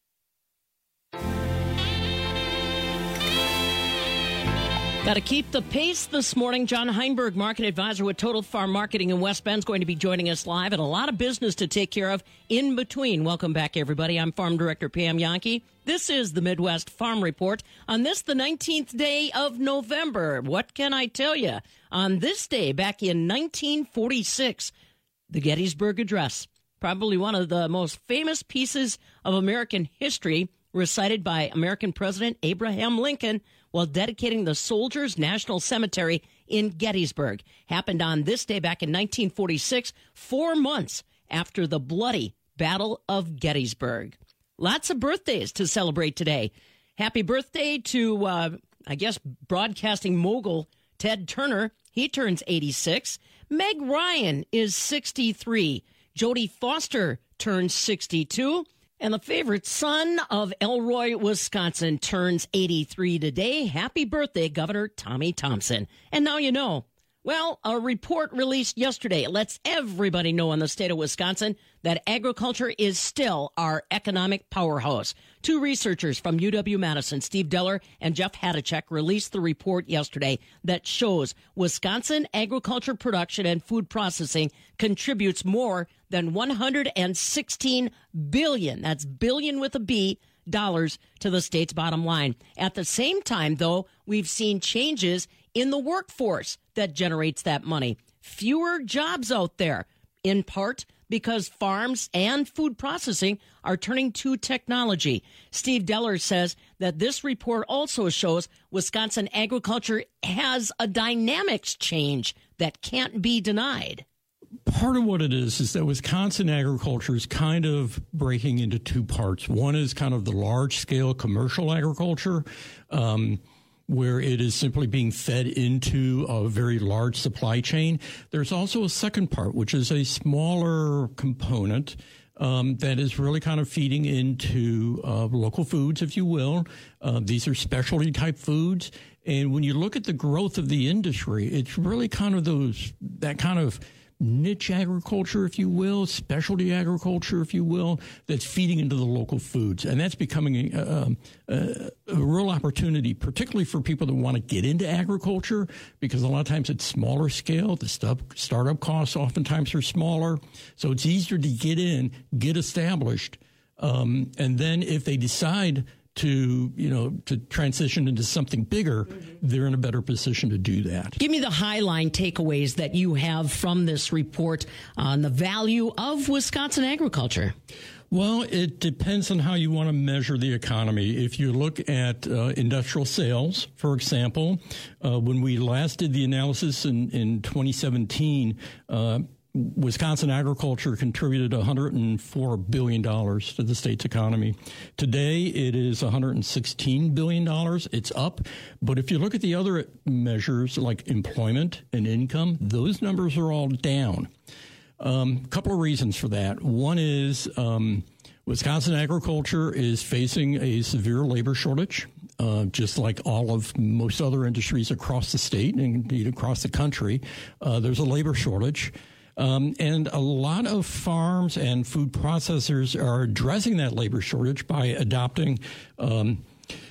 Got to keep the pace this morning. John Heinberg, market advisor with Total Farm Marketing in West Bend, is going to be joining us live, and a lot of business to take care of in between. Welcome back, everybody. I'm Farm Director Pam Yankee. This is the Midwest Farm Report. On this, the nineteenth day of November, what can I tell you? On this day, back in nineteen forty-six, the Gettysburg Address, probably one of the most famous pieces of American history, recited by American President Abraham Lincoln while dedicating the Soldiers National Cemetery in Gettysburg. Happened on this day back in nineteen forty-six, four months after the bloody Battle of Gettysburg. Lots of birthdays to celebrate today. Happy birthday to, uh, I guess, broadcasting mogul Ted Turner. He turns eighty-six. Meg Ryan is sixty-three. Jodie Foster turns sixty-two. And the favorite son of Elroy, Wisconsin, turns eighty-three today. Happy birthday, Governor Tommy Thompson. And now you know. Well, a report released yesterday lets everybody know in the state of Wisconsin that agriculture is still our economic powerhouse. Two researchers from U W-Madison, Steve Deller and Jeff Hadachek, released the report yesterday that shows Wisconsin agriculture production and food processing contributes more than one hundred sixteen billion, that's billion with a B, dollars to the state's bottom line. At the same time, though, we've seen changes in the workforce that generates that money. Fewer jobs out there, in part because farms and food processing are turning to technology. Steve Deller says that this report also shows Wisconsin agriculture has a dynamics change that can't be denied. Part of what it is is that Wisconsin agriculture is kind of breaking into two parts. One is kind of the large-scale commercial agriculture, um, where it is simply being fed into a very large supply chain. There's also a second part, which is a smaller component um, that is really kind of feeding into uh, local foods, if you will. Uh, these are specialty type foods. And when you look at the growth of the industry, it's really kind of those, that kind of niche agriculture, if you will, specialty agriculture, if you will, that's feeding into the local foods. And that's becoming a, a, a real opportunity, particularly for people that want to get into agriculture, because a lot of times it's smaller scale. The stuff, startup costs oftentimes are smaller. So it's easier to get in, get established. Um, and then if they decide to, you know, to transition into something bigger, mm-hmm. they're in a better position to do that. Give me the highline takeaways that you have from this report on the value of Wisconsin agriculture. Well, it depends on how you want to measure the economy. If you look at uh, industrial sales, for example, uh, when we last did the analysis in, in twenty seventeen, uh, Wisconsin agriculture contributed one hundred four billion dollars to the state's economy. Today, it is one hundred sixteen billion dollars. It's up. But if you look at the other measures like employment and income, those numbers are all down. A um, couple of reasons for that. One is um, Wisconsin agriculture is facing a severe labor shortage, uh, just like all of most other industries across the state and indeed across the country. Uh, there's a labor shortage. Um, and a lot of farms and food processors are addressing that labor shortage by adopting um,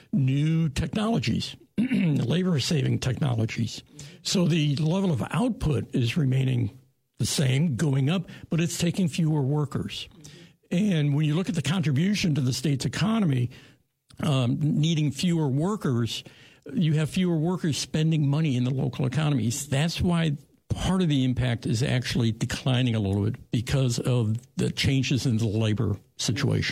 new technologies, labor-saving technologies. So the level of output is remaining the same, going up, but it's taking fewer workers. And when you look at the contribution to the state's economy, um, needing fewer workers, you have fewer workers spending money in the local economies. That's why part of the impact is actually declining a little bit because of the changes in the labor situation.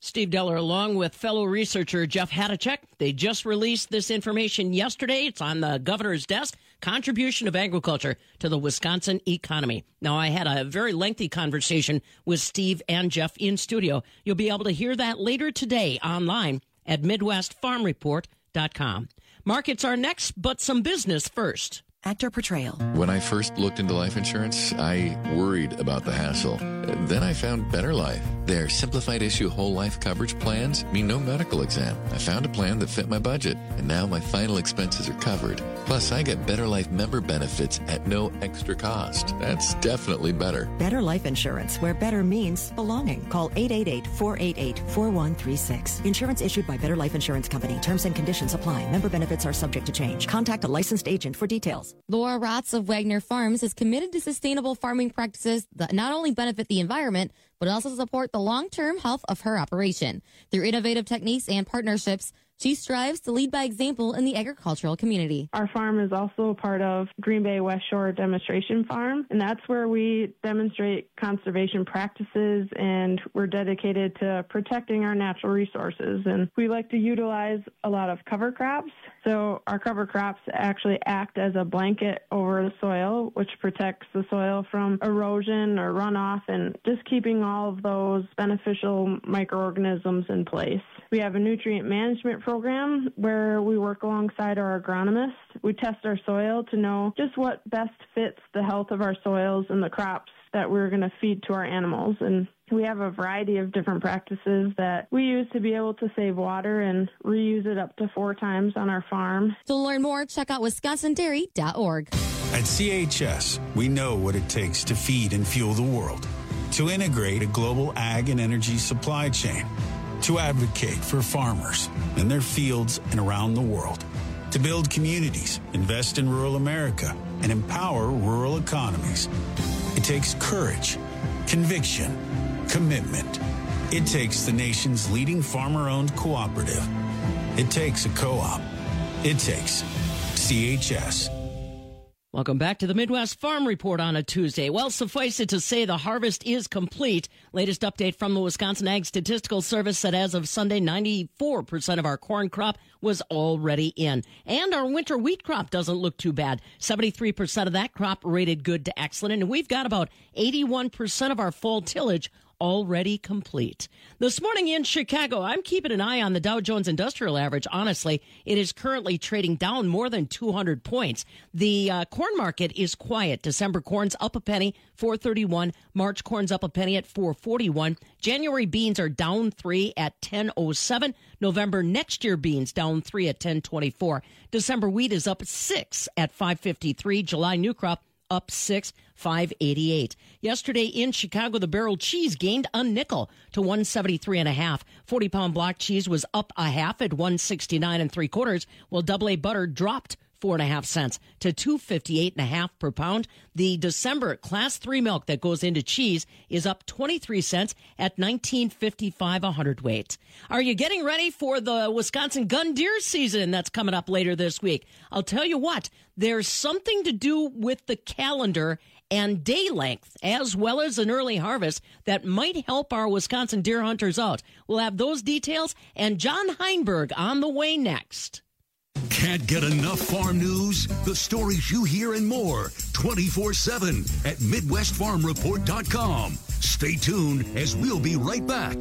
Steve Deller, along with fellow researcher Jeff Hadachek, they just released this information yesterday. It's on the governor's desk. Contribution of agriculture to the Wisconsin economy. Now, I had a very lengthy conversation with Steve and Jeff in studio. You'll be able to hear that later today online at midwest farm report dot com. Markets are next, but some business first. Actor Portrayal. When I first looked into life insurance, I worried about the hassle. Then I found Better Life. Their simplified issue whole life coverage plans mean no medical exam. I found a plan that fit my budget, and now my final expenses are covered. Plus, I get Better Life member benefits at no extra cost. That's definitely better. Better Life Insurance, where better means belonging. Call eight eight eight, four eight eight, four one three six. Insurance issued by Better Life Insurance Company. Terms and conditions apply. Member benefits are subject to change. Contact a licensed agent for details. Laura Rotz of Wagner Farms is committed to sustainable farming practices that not only benefit the environment, but also support the long-term health of her operation. Through innovative techniques and partnerships, she strives to lead by example in the agricultural community. Our farm is also a part of Green Bay West Shore Demonstration Farm, and that's where we demonstrate conservation practices, and we're dedicated to protecting our natural resources. And we like to utilize a lot of cover crops. So our cover crops actually act as a blanket over the soil, which protects the soil from erosion or runoff, and just keeping all of those beneficial microorganisms in place. We have a nutrient management program where we work alongside our agronomist. We test our soil to know just what best fits the health of our soils and the crops that we're going to feed to our animals. And we have a variety of different practices that we use to be able to save water and reuse it up to four times on our farm. To learn more, check out wisconsin dairy dot org. At C H S, we know what it takes to feed and fuel the world, to integrate a global ag and energy supply chain, to advocate for farmers in their fields and around the world, to build communities, invest in rural America, and empower rural economies. It takes courage, conviction, commitment. It takes the nation's leading farmer-owned cooperative. It takes a co-op. It takes C H S. Welcome back to the Midwest Farm Report on a Tuesday. Well, suffice it to say the harvest is complete. Latest update from the Wisconsin Ag Statistical Service said as of Sunday, ninety-four percent of our corn crop was already in. And our winter wheat crop doesn't look too bad. seventy-three percent of that crop rated good to excellent. And we've got about eighty-one percent of our fall tillage already complete. This morning in Chicago, I'm keeping an eye on the Dow Jones Industrial Average. Honestly, it is currently trading down more than two hundred points. The uh, corn market is quiet. December corn's up a penny, four thirty-one. March corn's up a penny at four forty-one. January beans are down three at ten oh seven. November next year beans down three at ten twenty-four. December wheat is up six at five fifty-three. July new crop up six, five eighty-eight. Yesterday in Chicago, the barrel cheese gained a nickel to one seventy-three and a half. forty pound block cheese was up a half at one sixty-nine and three quarters, while double A butter dropped four and a half cents to two fifty-eight and a half per pound. The December class three milk that goes into cheese is up twenty-three cents at nineteen fifty-five a hundredweight. Are you getting ready for the Wisconsin gun deer season that's coming up later this week? I'll tell you what, there's something to do with the calendar and day length, as well as an early harvest, that might help our Wisconsin deer hunters out. We'll have those details and John Heinberg on the way next. Can't get enough farm news? The stories you hear and more twenty-four seven at midwest farm report dot com. Stay tuned as we'll be right back.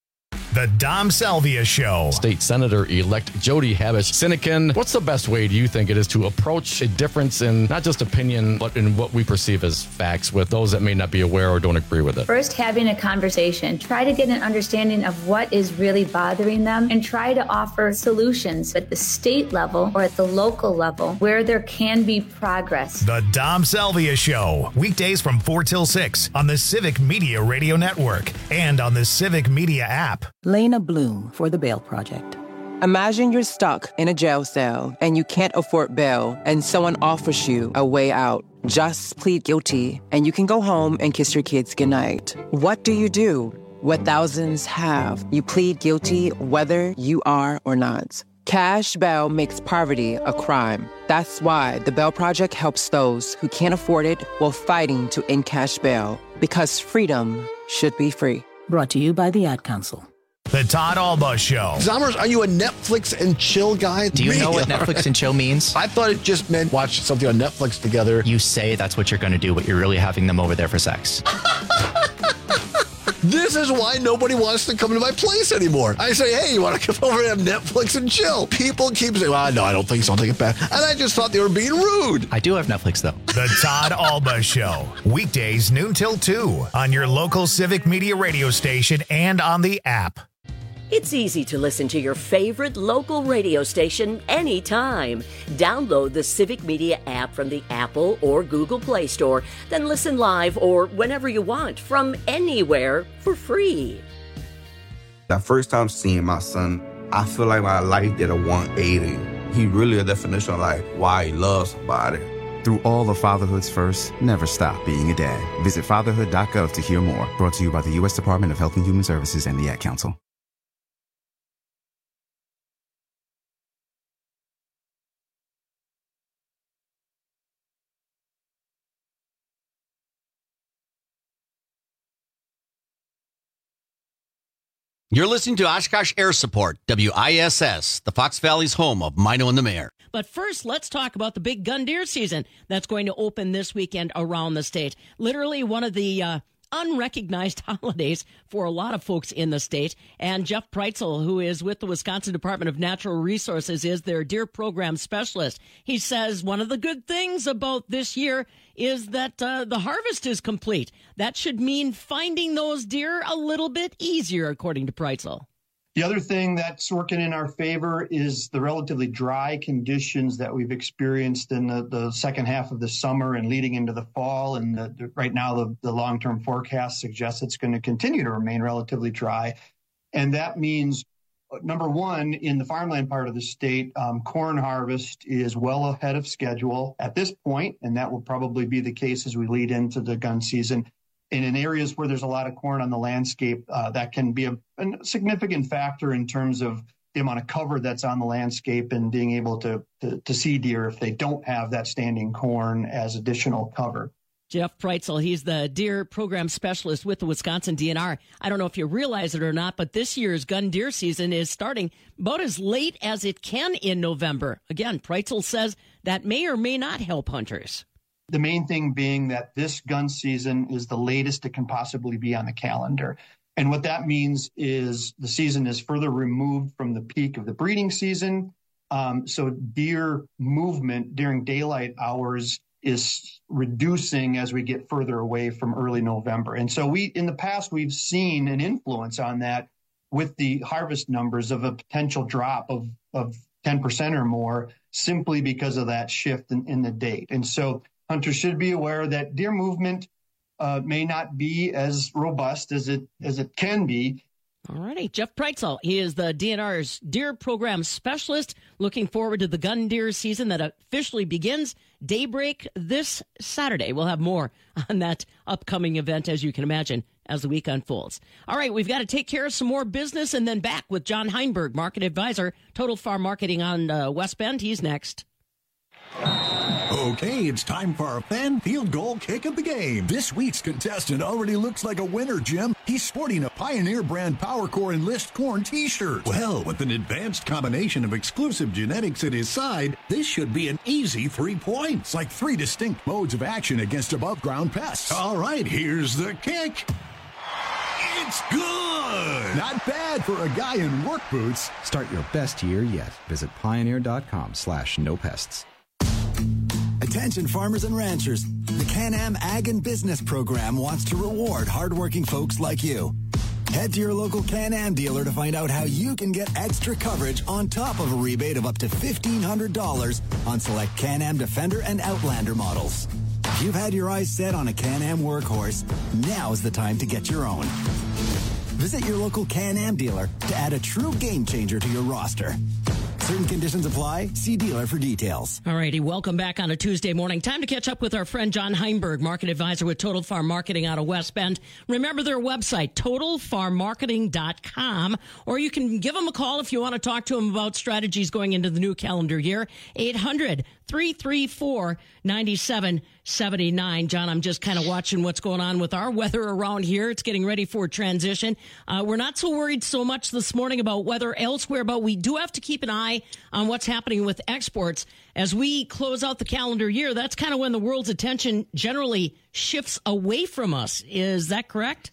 The Dom Salvia Show. State Senator-elect Jody Habush-Sinykin, what's the best way, do you think, it is to approach a difference in not just opinion, but in what we perceive as facts with those that may not be aware or don't agree with it? First, having a conversation. Try to get an understanding of what is really bothering them and try to offer solutions at the state level or at the local level where there can be progress. The Dom Salvia Show. Weekdays from four till six on the Civic Media Radio Network and on the Civic Media app. Lena Bloom for the Bail Project. Imagine you're stuck in a jail cell and you can't afford bail and someone offers you a way out. Just plead guilty and you can go home and kiss your kids goodnight. What do you do? What thousands have. You plead guilty whether you are or not. Cash bail makes poverty a crime. That's why the Bail Project helps those who can't afford it while fighting to end cash bail. Because freedom should be free. Brought to you by the Ad Council. The The Todd Alba Show. Zommers, are you a Netflix and chill guy? Do you Me. know what Netflix and chill means? I thought it just meant watch something on Netflix together. You say that's what you're going to do, but you're really having them over there for sex. This is why nobody wants to come to my place anymore. I say, hey, you want to come over and have Netflix and chill? People keep saying, well, no, I don't think so. I'll take it back. And I just thought they were being rude. I do have Netflix, though. The Todd Alba Show. Weekdays noon till two on your local Civic Media radio station and on the app. It's easy to listen to your favorite local radio station anytime. Download the Civic Media app from the Apple or Google Play Store, then listen live or whenever you want from anywhere for free. That first time seeing my son, I feel like my life did a one eighty. He really a definition of like why he loves somebody. Through all of fatherhood's first, never stop being a dad. Visit fatherhood dot gov to hear more. Brought to you by the U S Department of Health and Human Services and the Ad Council. You're listening to Oshkosh Air Support, W I S S, the Fox Valley's home of Mino and the Mayor. But first, let's talk about the big gun deer season that's going to open this weekend around the state. Literally one of the uh, unrecognized holidays for a lot of folks in the state. And Jeff Preitzel, who is with the Wisconsin Department of Natural Resources, is their deer program specialist. He says one of the good things about this year is that uh, the harvest is complete. That should mean finding those deer a little bit easier, according to Preitzel. The other thing that's working in our favor is the relatively dry conditions that we've experienced in the, the second half of the summer and leading into the fall. And the, the, right now, the, the long-term forecast suggests it's going to continue to remain relatively dry. And that means, number one, in the farmland part of the state, um, corn harvest is well ahead of schedule at this point, and that will probably be the case as we lead into the gun season. And in areas where there's a lot of corn on the landscape, uh, that can be a, a significant factor in terms of the amount of cover that's on the landscape and being able to, to, to see deer if they don't have that standing corn as additional cover. Jeff Preitzel, he's the deer program specialist with the Wisconsin D N R. I don't know if you realize it or not, but this year's gun deer season is starting about as late as it can in November. Again, Preitzel says that may or may not help hunters. The main thing being that this gun season is the latest it can possibly be on the calendar. And what that means is the season is further removed from the peak of the breeding season. Um, so deer movement during daylight hours is reducing as we get further away from early November. And so we, in the past, we've seen an influence on that with the harvest numbers of a potential drop of, of ten percent or more simply because of that shift in, in the date. And so hunters should be aware that deer movement uh, may not be as robust as it as it can be. All righty. Jeff Preitzel, he is the D N R's deer program specialist. Looking forward to the gun deer season that officially begins daybreak this Saturday. We'll have more on that upcoming event, as you can imagine, as the week unfolds. All right, we've got to take care of some more business and then back with John Heinberg, market advisor, Total Farm Marketing on uh, West Bend. He's next. Okay, it's time for our fan field goal kick of the game. This week's contestant already looks like a winner, Jim. He's sporting a Pioneer brand PowerCore Enlist Corn t-shirt. Well, with an advanced combination of exclusive genetics at his side, this should be an easy three points, like three distinct modes of action against above-ground pests. All right, here's the kick. It's good! Not bad for a guy in work boots. Start your best year yet. Visit pioneer.com slash no pests. Attention farmers and ranchers. The Can-Am Ag and Business Program wants to reward hardworking folks like you. Head to your local Can-Am dealer to find out how you can get extra coverage on top of a rebate of up to fifteen hundred dollars on select Can-Am Defender and Outlander models. If you've had your eyes set on a Can-Am workhorse, now's the time to get your own. Visit your local Can-Am dealer to add a true game changer to your roster. Certain conditions apply. See dealer for details. All righty. Welcome back on a Tuesday morning. Time to catch up with our friend John Heinberg, market advisor with Total Farm Marketing out of West Bend. Remember their website, total farm marketing dot com, or you can give them a call if you want to talk to them about strategies going into the new calendar year. eight hundred, three three four, nine seven seven nine. John, I'm just kind of watching what's going on with our weather around here. It's getting ready for transition. Uh, we're not so worried so much this morning about weather elsewhere, but we do have to keep an eye on what's happening with exports. As we close out the calendar year, that's kind of when the world's attention generally shifts away from us. Is that correct?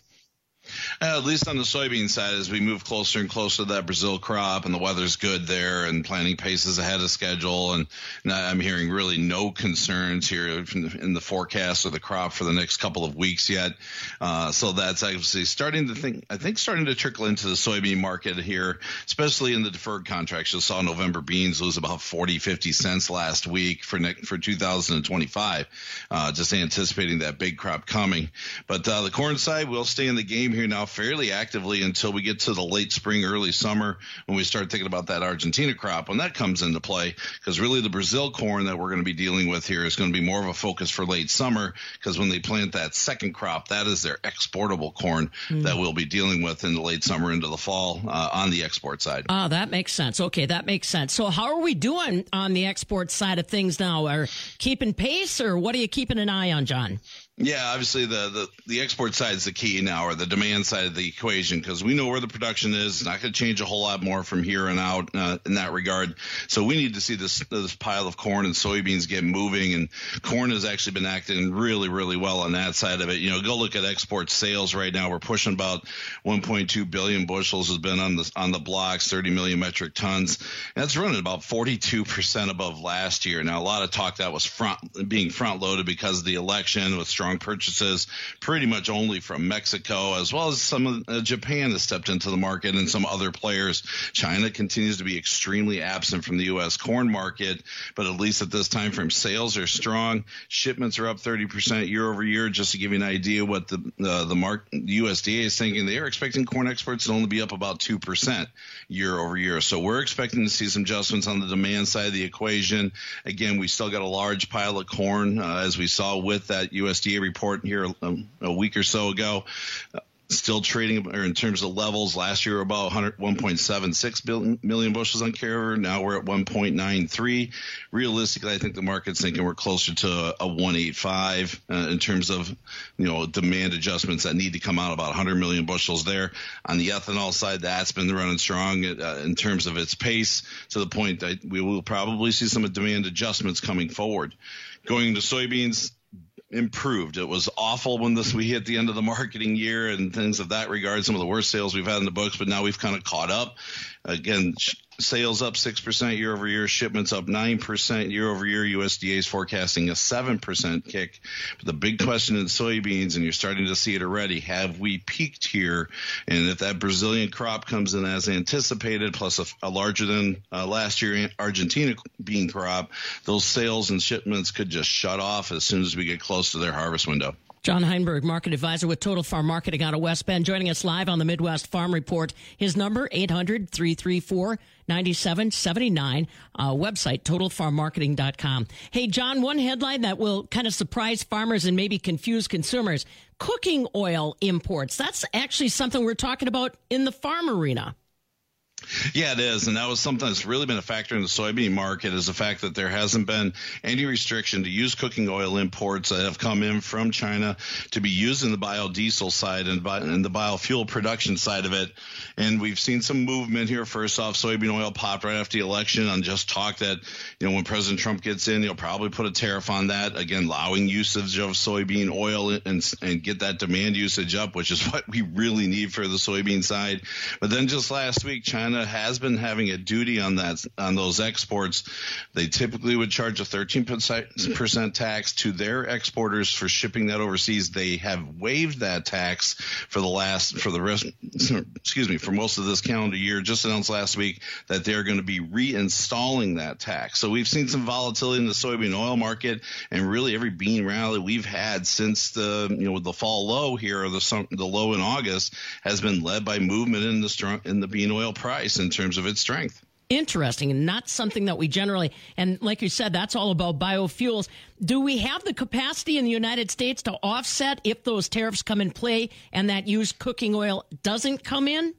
Uh, at least on the soybean side, as we move closer and closer to that Brazil crop and the weather's good there and planting paces ahead of schedule. And, and I'm hearing really no concerns here in the forecast of the crop for the next couple of weeks yet. Uh, so that's actually starting to think, I think starting to trickle into the soybean market here, especially in the deferred contracts. You saw November beans lose about forty, fifty cents last week for ne- for two thousand twenty-five, uh, just anticipating that big crop coming. But uh, the corn side will stay in the game here now fairly actively until we get to the late spring, early summer, when we start thinking about that Argentina crop, when that comes into play, because really the Brazil corn that we're going to be dealing with here is going to be more of a focus for late summer, because when they plant that second crop, that is their exportable corn mm. that we'll be dealing with in the late summer into the fall uh, on the export side. Ah, that makes sense. Okay, that makes sense. So how are we doing on the export side of things now? Are keeping pace, or what are you keeping an eye on, John? Yeah, obviously the, the, the export side is the key now, or the demand side of the equation, because we know where the production is. It's not going to change a whole lot more from here on out uh, in that regard. So we need to see this this pile of corn and soybeans get moving, and corn has actually been acting really, really well on that side of it. You know, go look at export sales right now. We're pushing about one point two billion bushels has been on the on the blocks, thirty million metric tons. And that's running about forty-two percent above last year. Now, a lot of talk that was front being front loaded because of the election with strong purchases pretty much only from Mexico, as well as some of uh, Japan has stepped into the market and some other players. China continues to be extremely absent from the U S corn market, but at least at this time frame, sales are strong. Shipments are up thirty percent year over year. Just to give you an idea what the uh, the mark, U S D A is thinking, they are expecting corn exports to only be up about two percent year over year. So we're expecting to see some adjustments on the demand side of the equation. Again, we still got a large pile of corn, uh, as we saw with that U S D A report here um, a week or so ago. Uh, Still trading, or in terms of levels, last year about one point seven six million bushels on carryover. Now we're at one point nine three. Realistically, I think the market's thinking we're closer to a one eighty-five uh, in terms of, you know, demand adjustments that need to come out, about one hundred million bushels there. On the ethanol side, that's been running strong uh, in terms of its pace, to the point that we will probably see some demand adjustments coming forward. Going to soybeans, improved. It was awful when this we hit the end of the marketing year and things of that regard, some of the worst sales we've had in the books, but now we've kind of caught up. Again, sh- sales up six percent year over year, shipments up nine percent year over year. U S D A is forecasting a seven percent kick. But the big question in soybeans, and you're starting to see it already, have we peaked here? And if that Brazilian crop comes in as anticipated, plus a, a larger than uh, last year Argentina bean crop, those sales and shipments could just shut off as soon as we get close to their harvest window. John Heinberg, market advisor with Total Farm Marketing out of West Bend, joining us live on the Midwest Farm Report. His number, eight hundred, three three four, nine seven seven nine. Uh, website, total farm marketing dot com. Hey, John, one headline that will kind of surprise farmers and maybe confuse consumers. Cooking oil imports. That's actually something we're talking about in the farm arena. Yeah, it is. And that was something that's really been a factor in the soybean market, is the fact that there hasn't been any restriction to use cooking oil imports that have come in from China to be used in the biodiesel side and, bi- and the biofuel production side of it. And we've seen some movement here. First off, soybean oil popped right after the election on just talk that, you know, when President Trump gets in, he'll probably put a tariff on that, again, allowing usage of soybean oil and, and get that demand usage up, which is what we really need for the soybean side. But then just last week, China has been having a duty on that, on those exports. They typically would charge a thirteen percent tax to their exporters for shipping that overseas. They have waived that tax for the last, for the rest, excuse me, for most of this calendar year. Just announced last week that they're going to be reinstalling that tax. So we've seen some volatility in the soybean oil market, and really every bean rally we've had since the, you know, the fall low here, or the the low in August, has been led by movement in the strong, in the bean oil price in terms of its strength. Interesting, and not something that we generally, and like you said, that's all about biofuels. Do we have the capacity in the United States to offset if those tariffs come in play and that used cooking oil doesn't come in?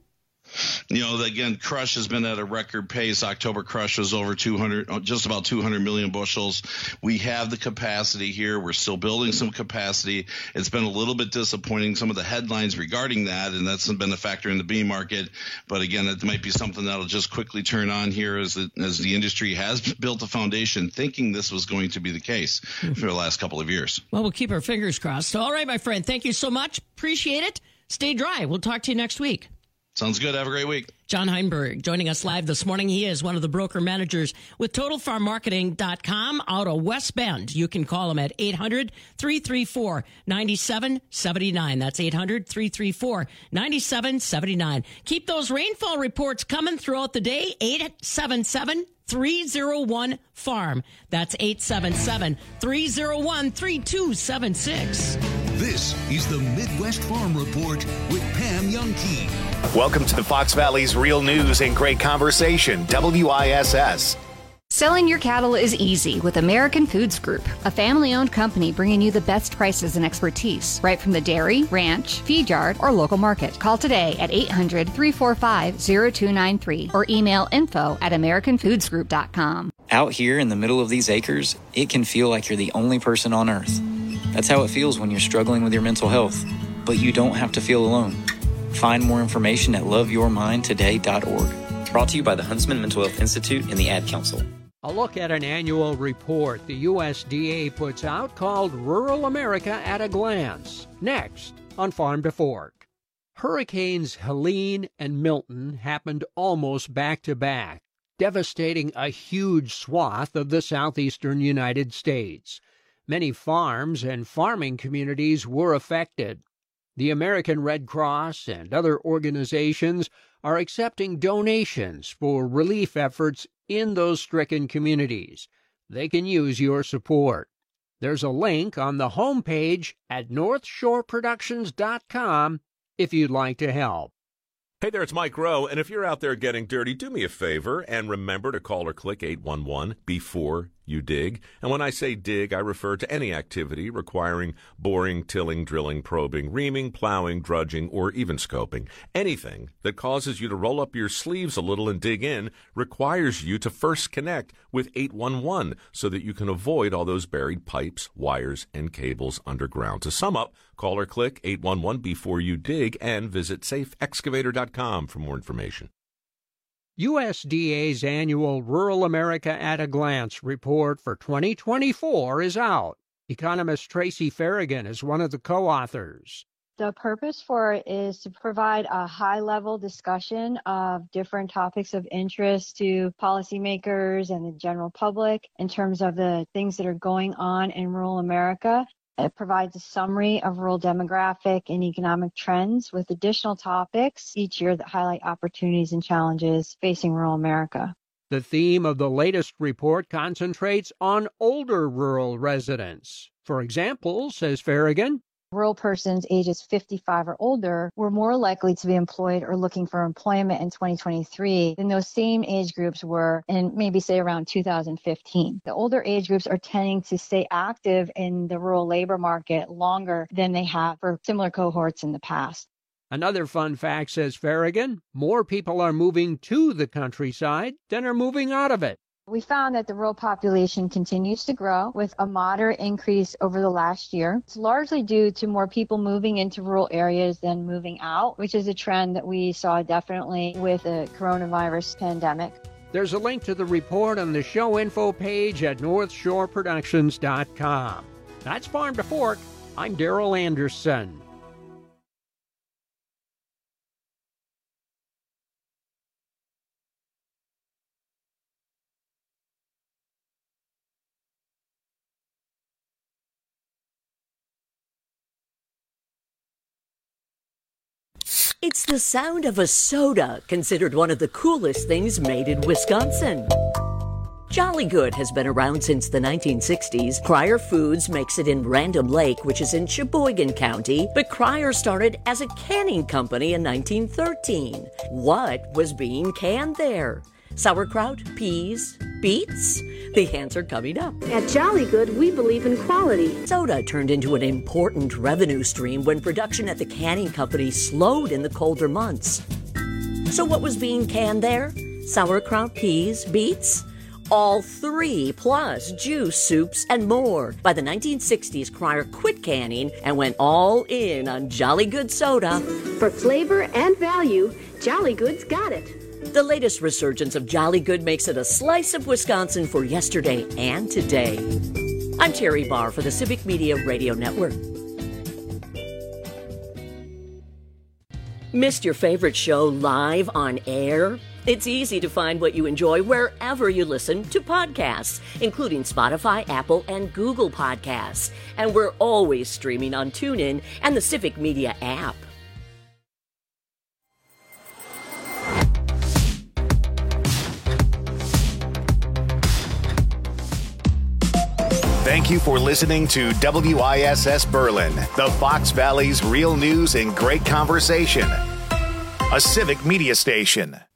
You know, again, crush has been at a record pace. October crush was over two hundred, just about two hundred million bushels. We have the capacity here. We're still building some capacity. It's been a little bit disappointing, some of the headlines regarding that, and that's been a factor in the bean market. But again, it might be something that'll just quickly turn on here as the, as the industry has built a foundation thinking this was going to be the case for the last couple of years. Well, we'll keep our fingers crossed. All right, my friend. Thank you so much. Appreciate it. Stay dry. We'll talk to you next week. Sounds good. Have a great week. John Heinberg joining us live this morning. He is one of the broker managers with Total Farm Marketing dot com out of West Bend. You can call him at eight hundred, three three four, nine seven seven nine. That's eight hundred, three three four, nine seven seven nine. Keep those rainfall reports coming throughout the day. eight seven seven, three oh one, farm. That's eight seven seven, three oh one, three two seven six. This is the Midwest Farm Report with Pam Youngkey. Welcome to the Fox Valley's Real News and Great Conversation, W I S S. Selling your cattle is easy with American Foods Group, a family-owned company bringing you the best prices and expertise, right from the dairy, ranch, feed yard, or local market. Call today at eight hundred, three four five, zero two nine three or email info at american foods group dot com. Out here in the middle of these acres, it can feel like you're the only person on earth. That's how it feels when you're struggling with your mental health. But you don't have to feel alone. Find more information at love your mind today dot org. Brought to you by the Huntsman Mental Health Institute and the Ad Council. A look at an annual report the U S D A puts out called Rural America at a Glance. Next on Farm to Fork. Hurricanes Helene and Milton happened almost back to back, devastating a huge swath of the southeastern United States. Many farms and farming communities were affected. The American Red Cross and other organizations are accepting donations for relief efforts in those stricken communities. They can use your support. There's a link on the homepage at north shore productions dot com if you'd like to help. Hey there, it's Mike Rowe, and if you're out there getting dirty, do me a favor and remember to call or click eight one one before you dig. And when I say dig, I refer to any activity requiring boring, tilling, drilling, probing, reaming, plowing, drudging, or even scoping. Anything that causes you to roll up your sleeves a little and dig in requires you to first connect with eight one one so that you can avoid all those buried pipes, wires, and cables underground. To sum up, call or click eight one one before you dig and visit safe excavator dot com for more information. U S D A's annual Rural America at a Glance report for twenty twenty-four is out. Economist Tracy Farragon is one of the co-authors. The purpose for it is to provide a high-level discussion of different topics of interest to policymakers and the general public in terms of the things that are going on in rural America. It provides a summary of rural demographic and economic trends with additional topics each year that highlight opportunities and challenges facing rural America. The theme of the latest report concentrates on older rural residents. For example, says Farragon, rural persons ages fifty-five or older were more likely to be employed or looking for employment in twenty twenty-three than those same age groups were in maybe say around two thousand fifteen. The older age groups are tending to stay active in the rural labor market longer than they have for similar cohorts in the past. Another fun fact, says Farragon, more people are moving to the countryside than are moving out of it. We found that the rural population continues to grow with a moderate increase over the last year. It's largely due to more people moving into rural areas than moving out, which is a trend that we saw definitely with the coronavirus pandemic. There's a link to the report on the show info page at north shore productions dot com. That's Farm to Fork. I'm Daryl Anderson. It's the sound of a soda, considered one of the coolest things made in Wisconsin. Jolly Good has been around since the nineteen sixties. Cryer Foods makes it in Random Lake, which is in Sheboygan County, but Cryer started as a canning company in nineteen thirteen. What was being canned there? Sauerkraut? Peas? Beets? The answer coming up. At Jolly Good, we believe in quality. Soda turned into an important revenue stream when production at the canning company slowed in the colder months. So what was being canned there? Sauerkraut, peas, beets? All three, plus juice, soups, and more. By the nineteen sixties, Cryer quit canning and went all in on Jolly Good soda. For flavor and value, Jolly Good's got it. The latest resurgence of Jolly Good makes it a slice of Wisconsin for yesterday and today. I'm Terry Barr for the Civic Media Radio Network. Missed your favorite show live on air? It's easy to find what you enjoy wherever you listen to podcasts, including Spotify, Apple, and Google Podcasts. And we're always streaming on TuneIn and the Civic Media app. Thank you for listening to W I S S Berlin, the Fox Valley's real news and great conversation. A Civic Media station.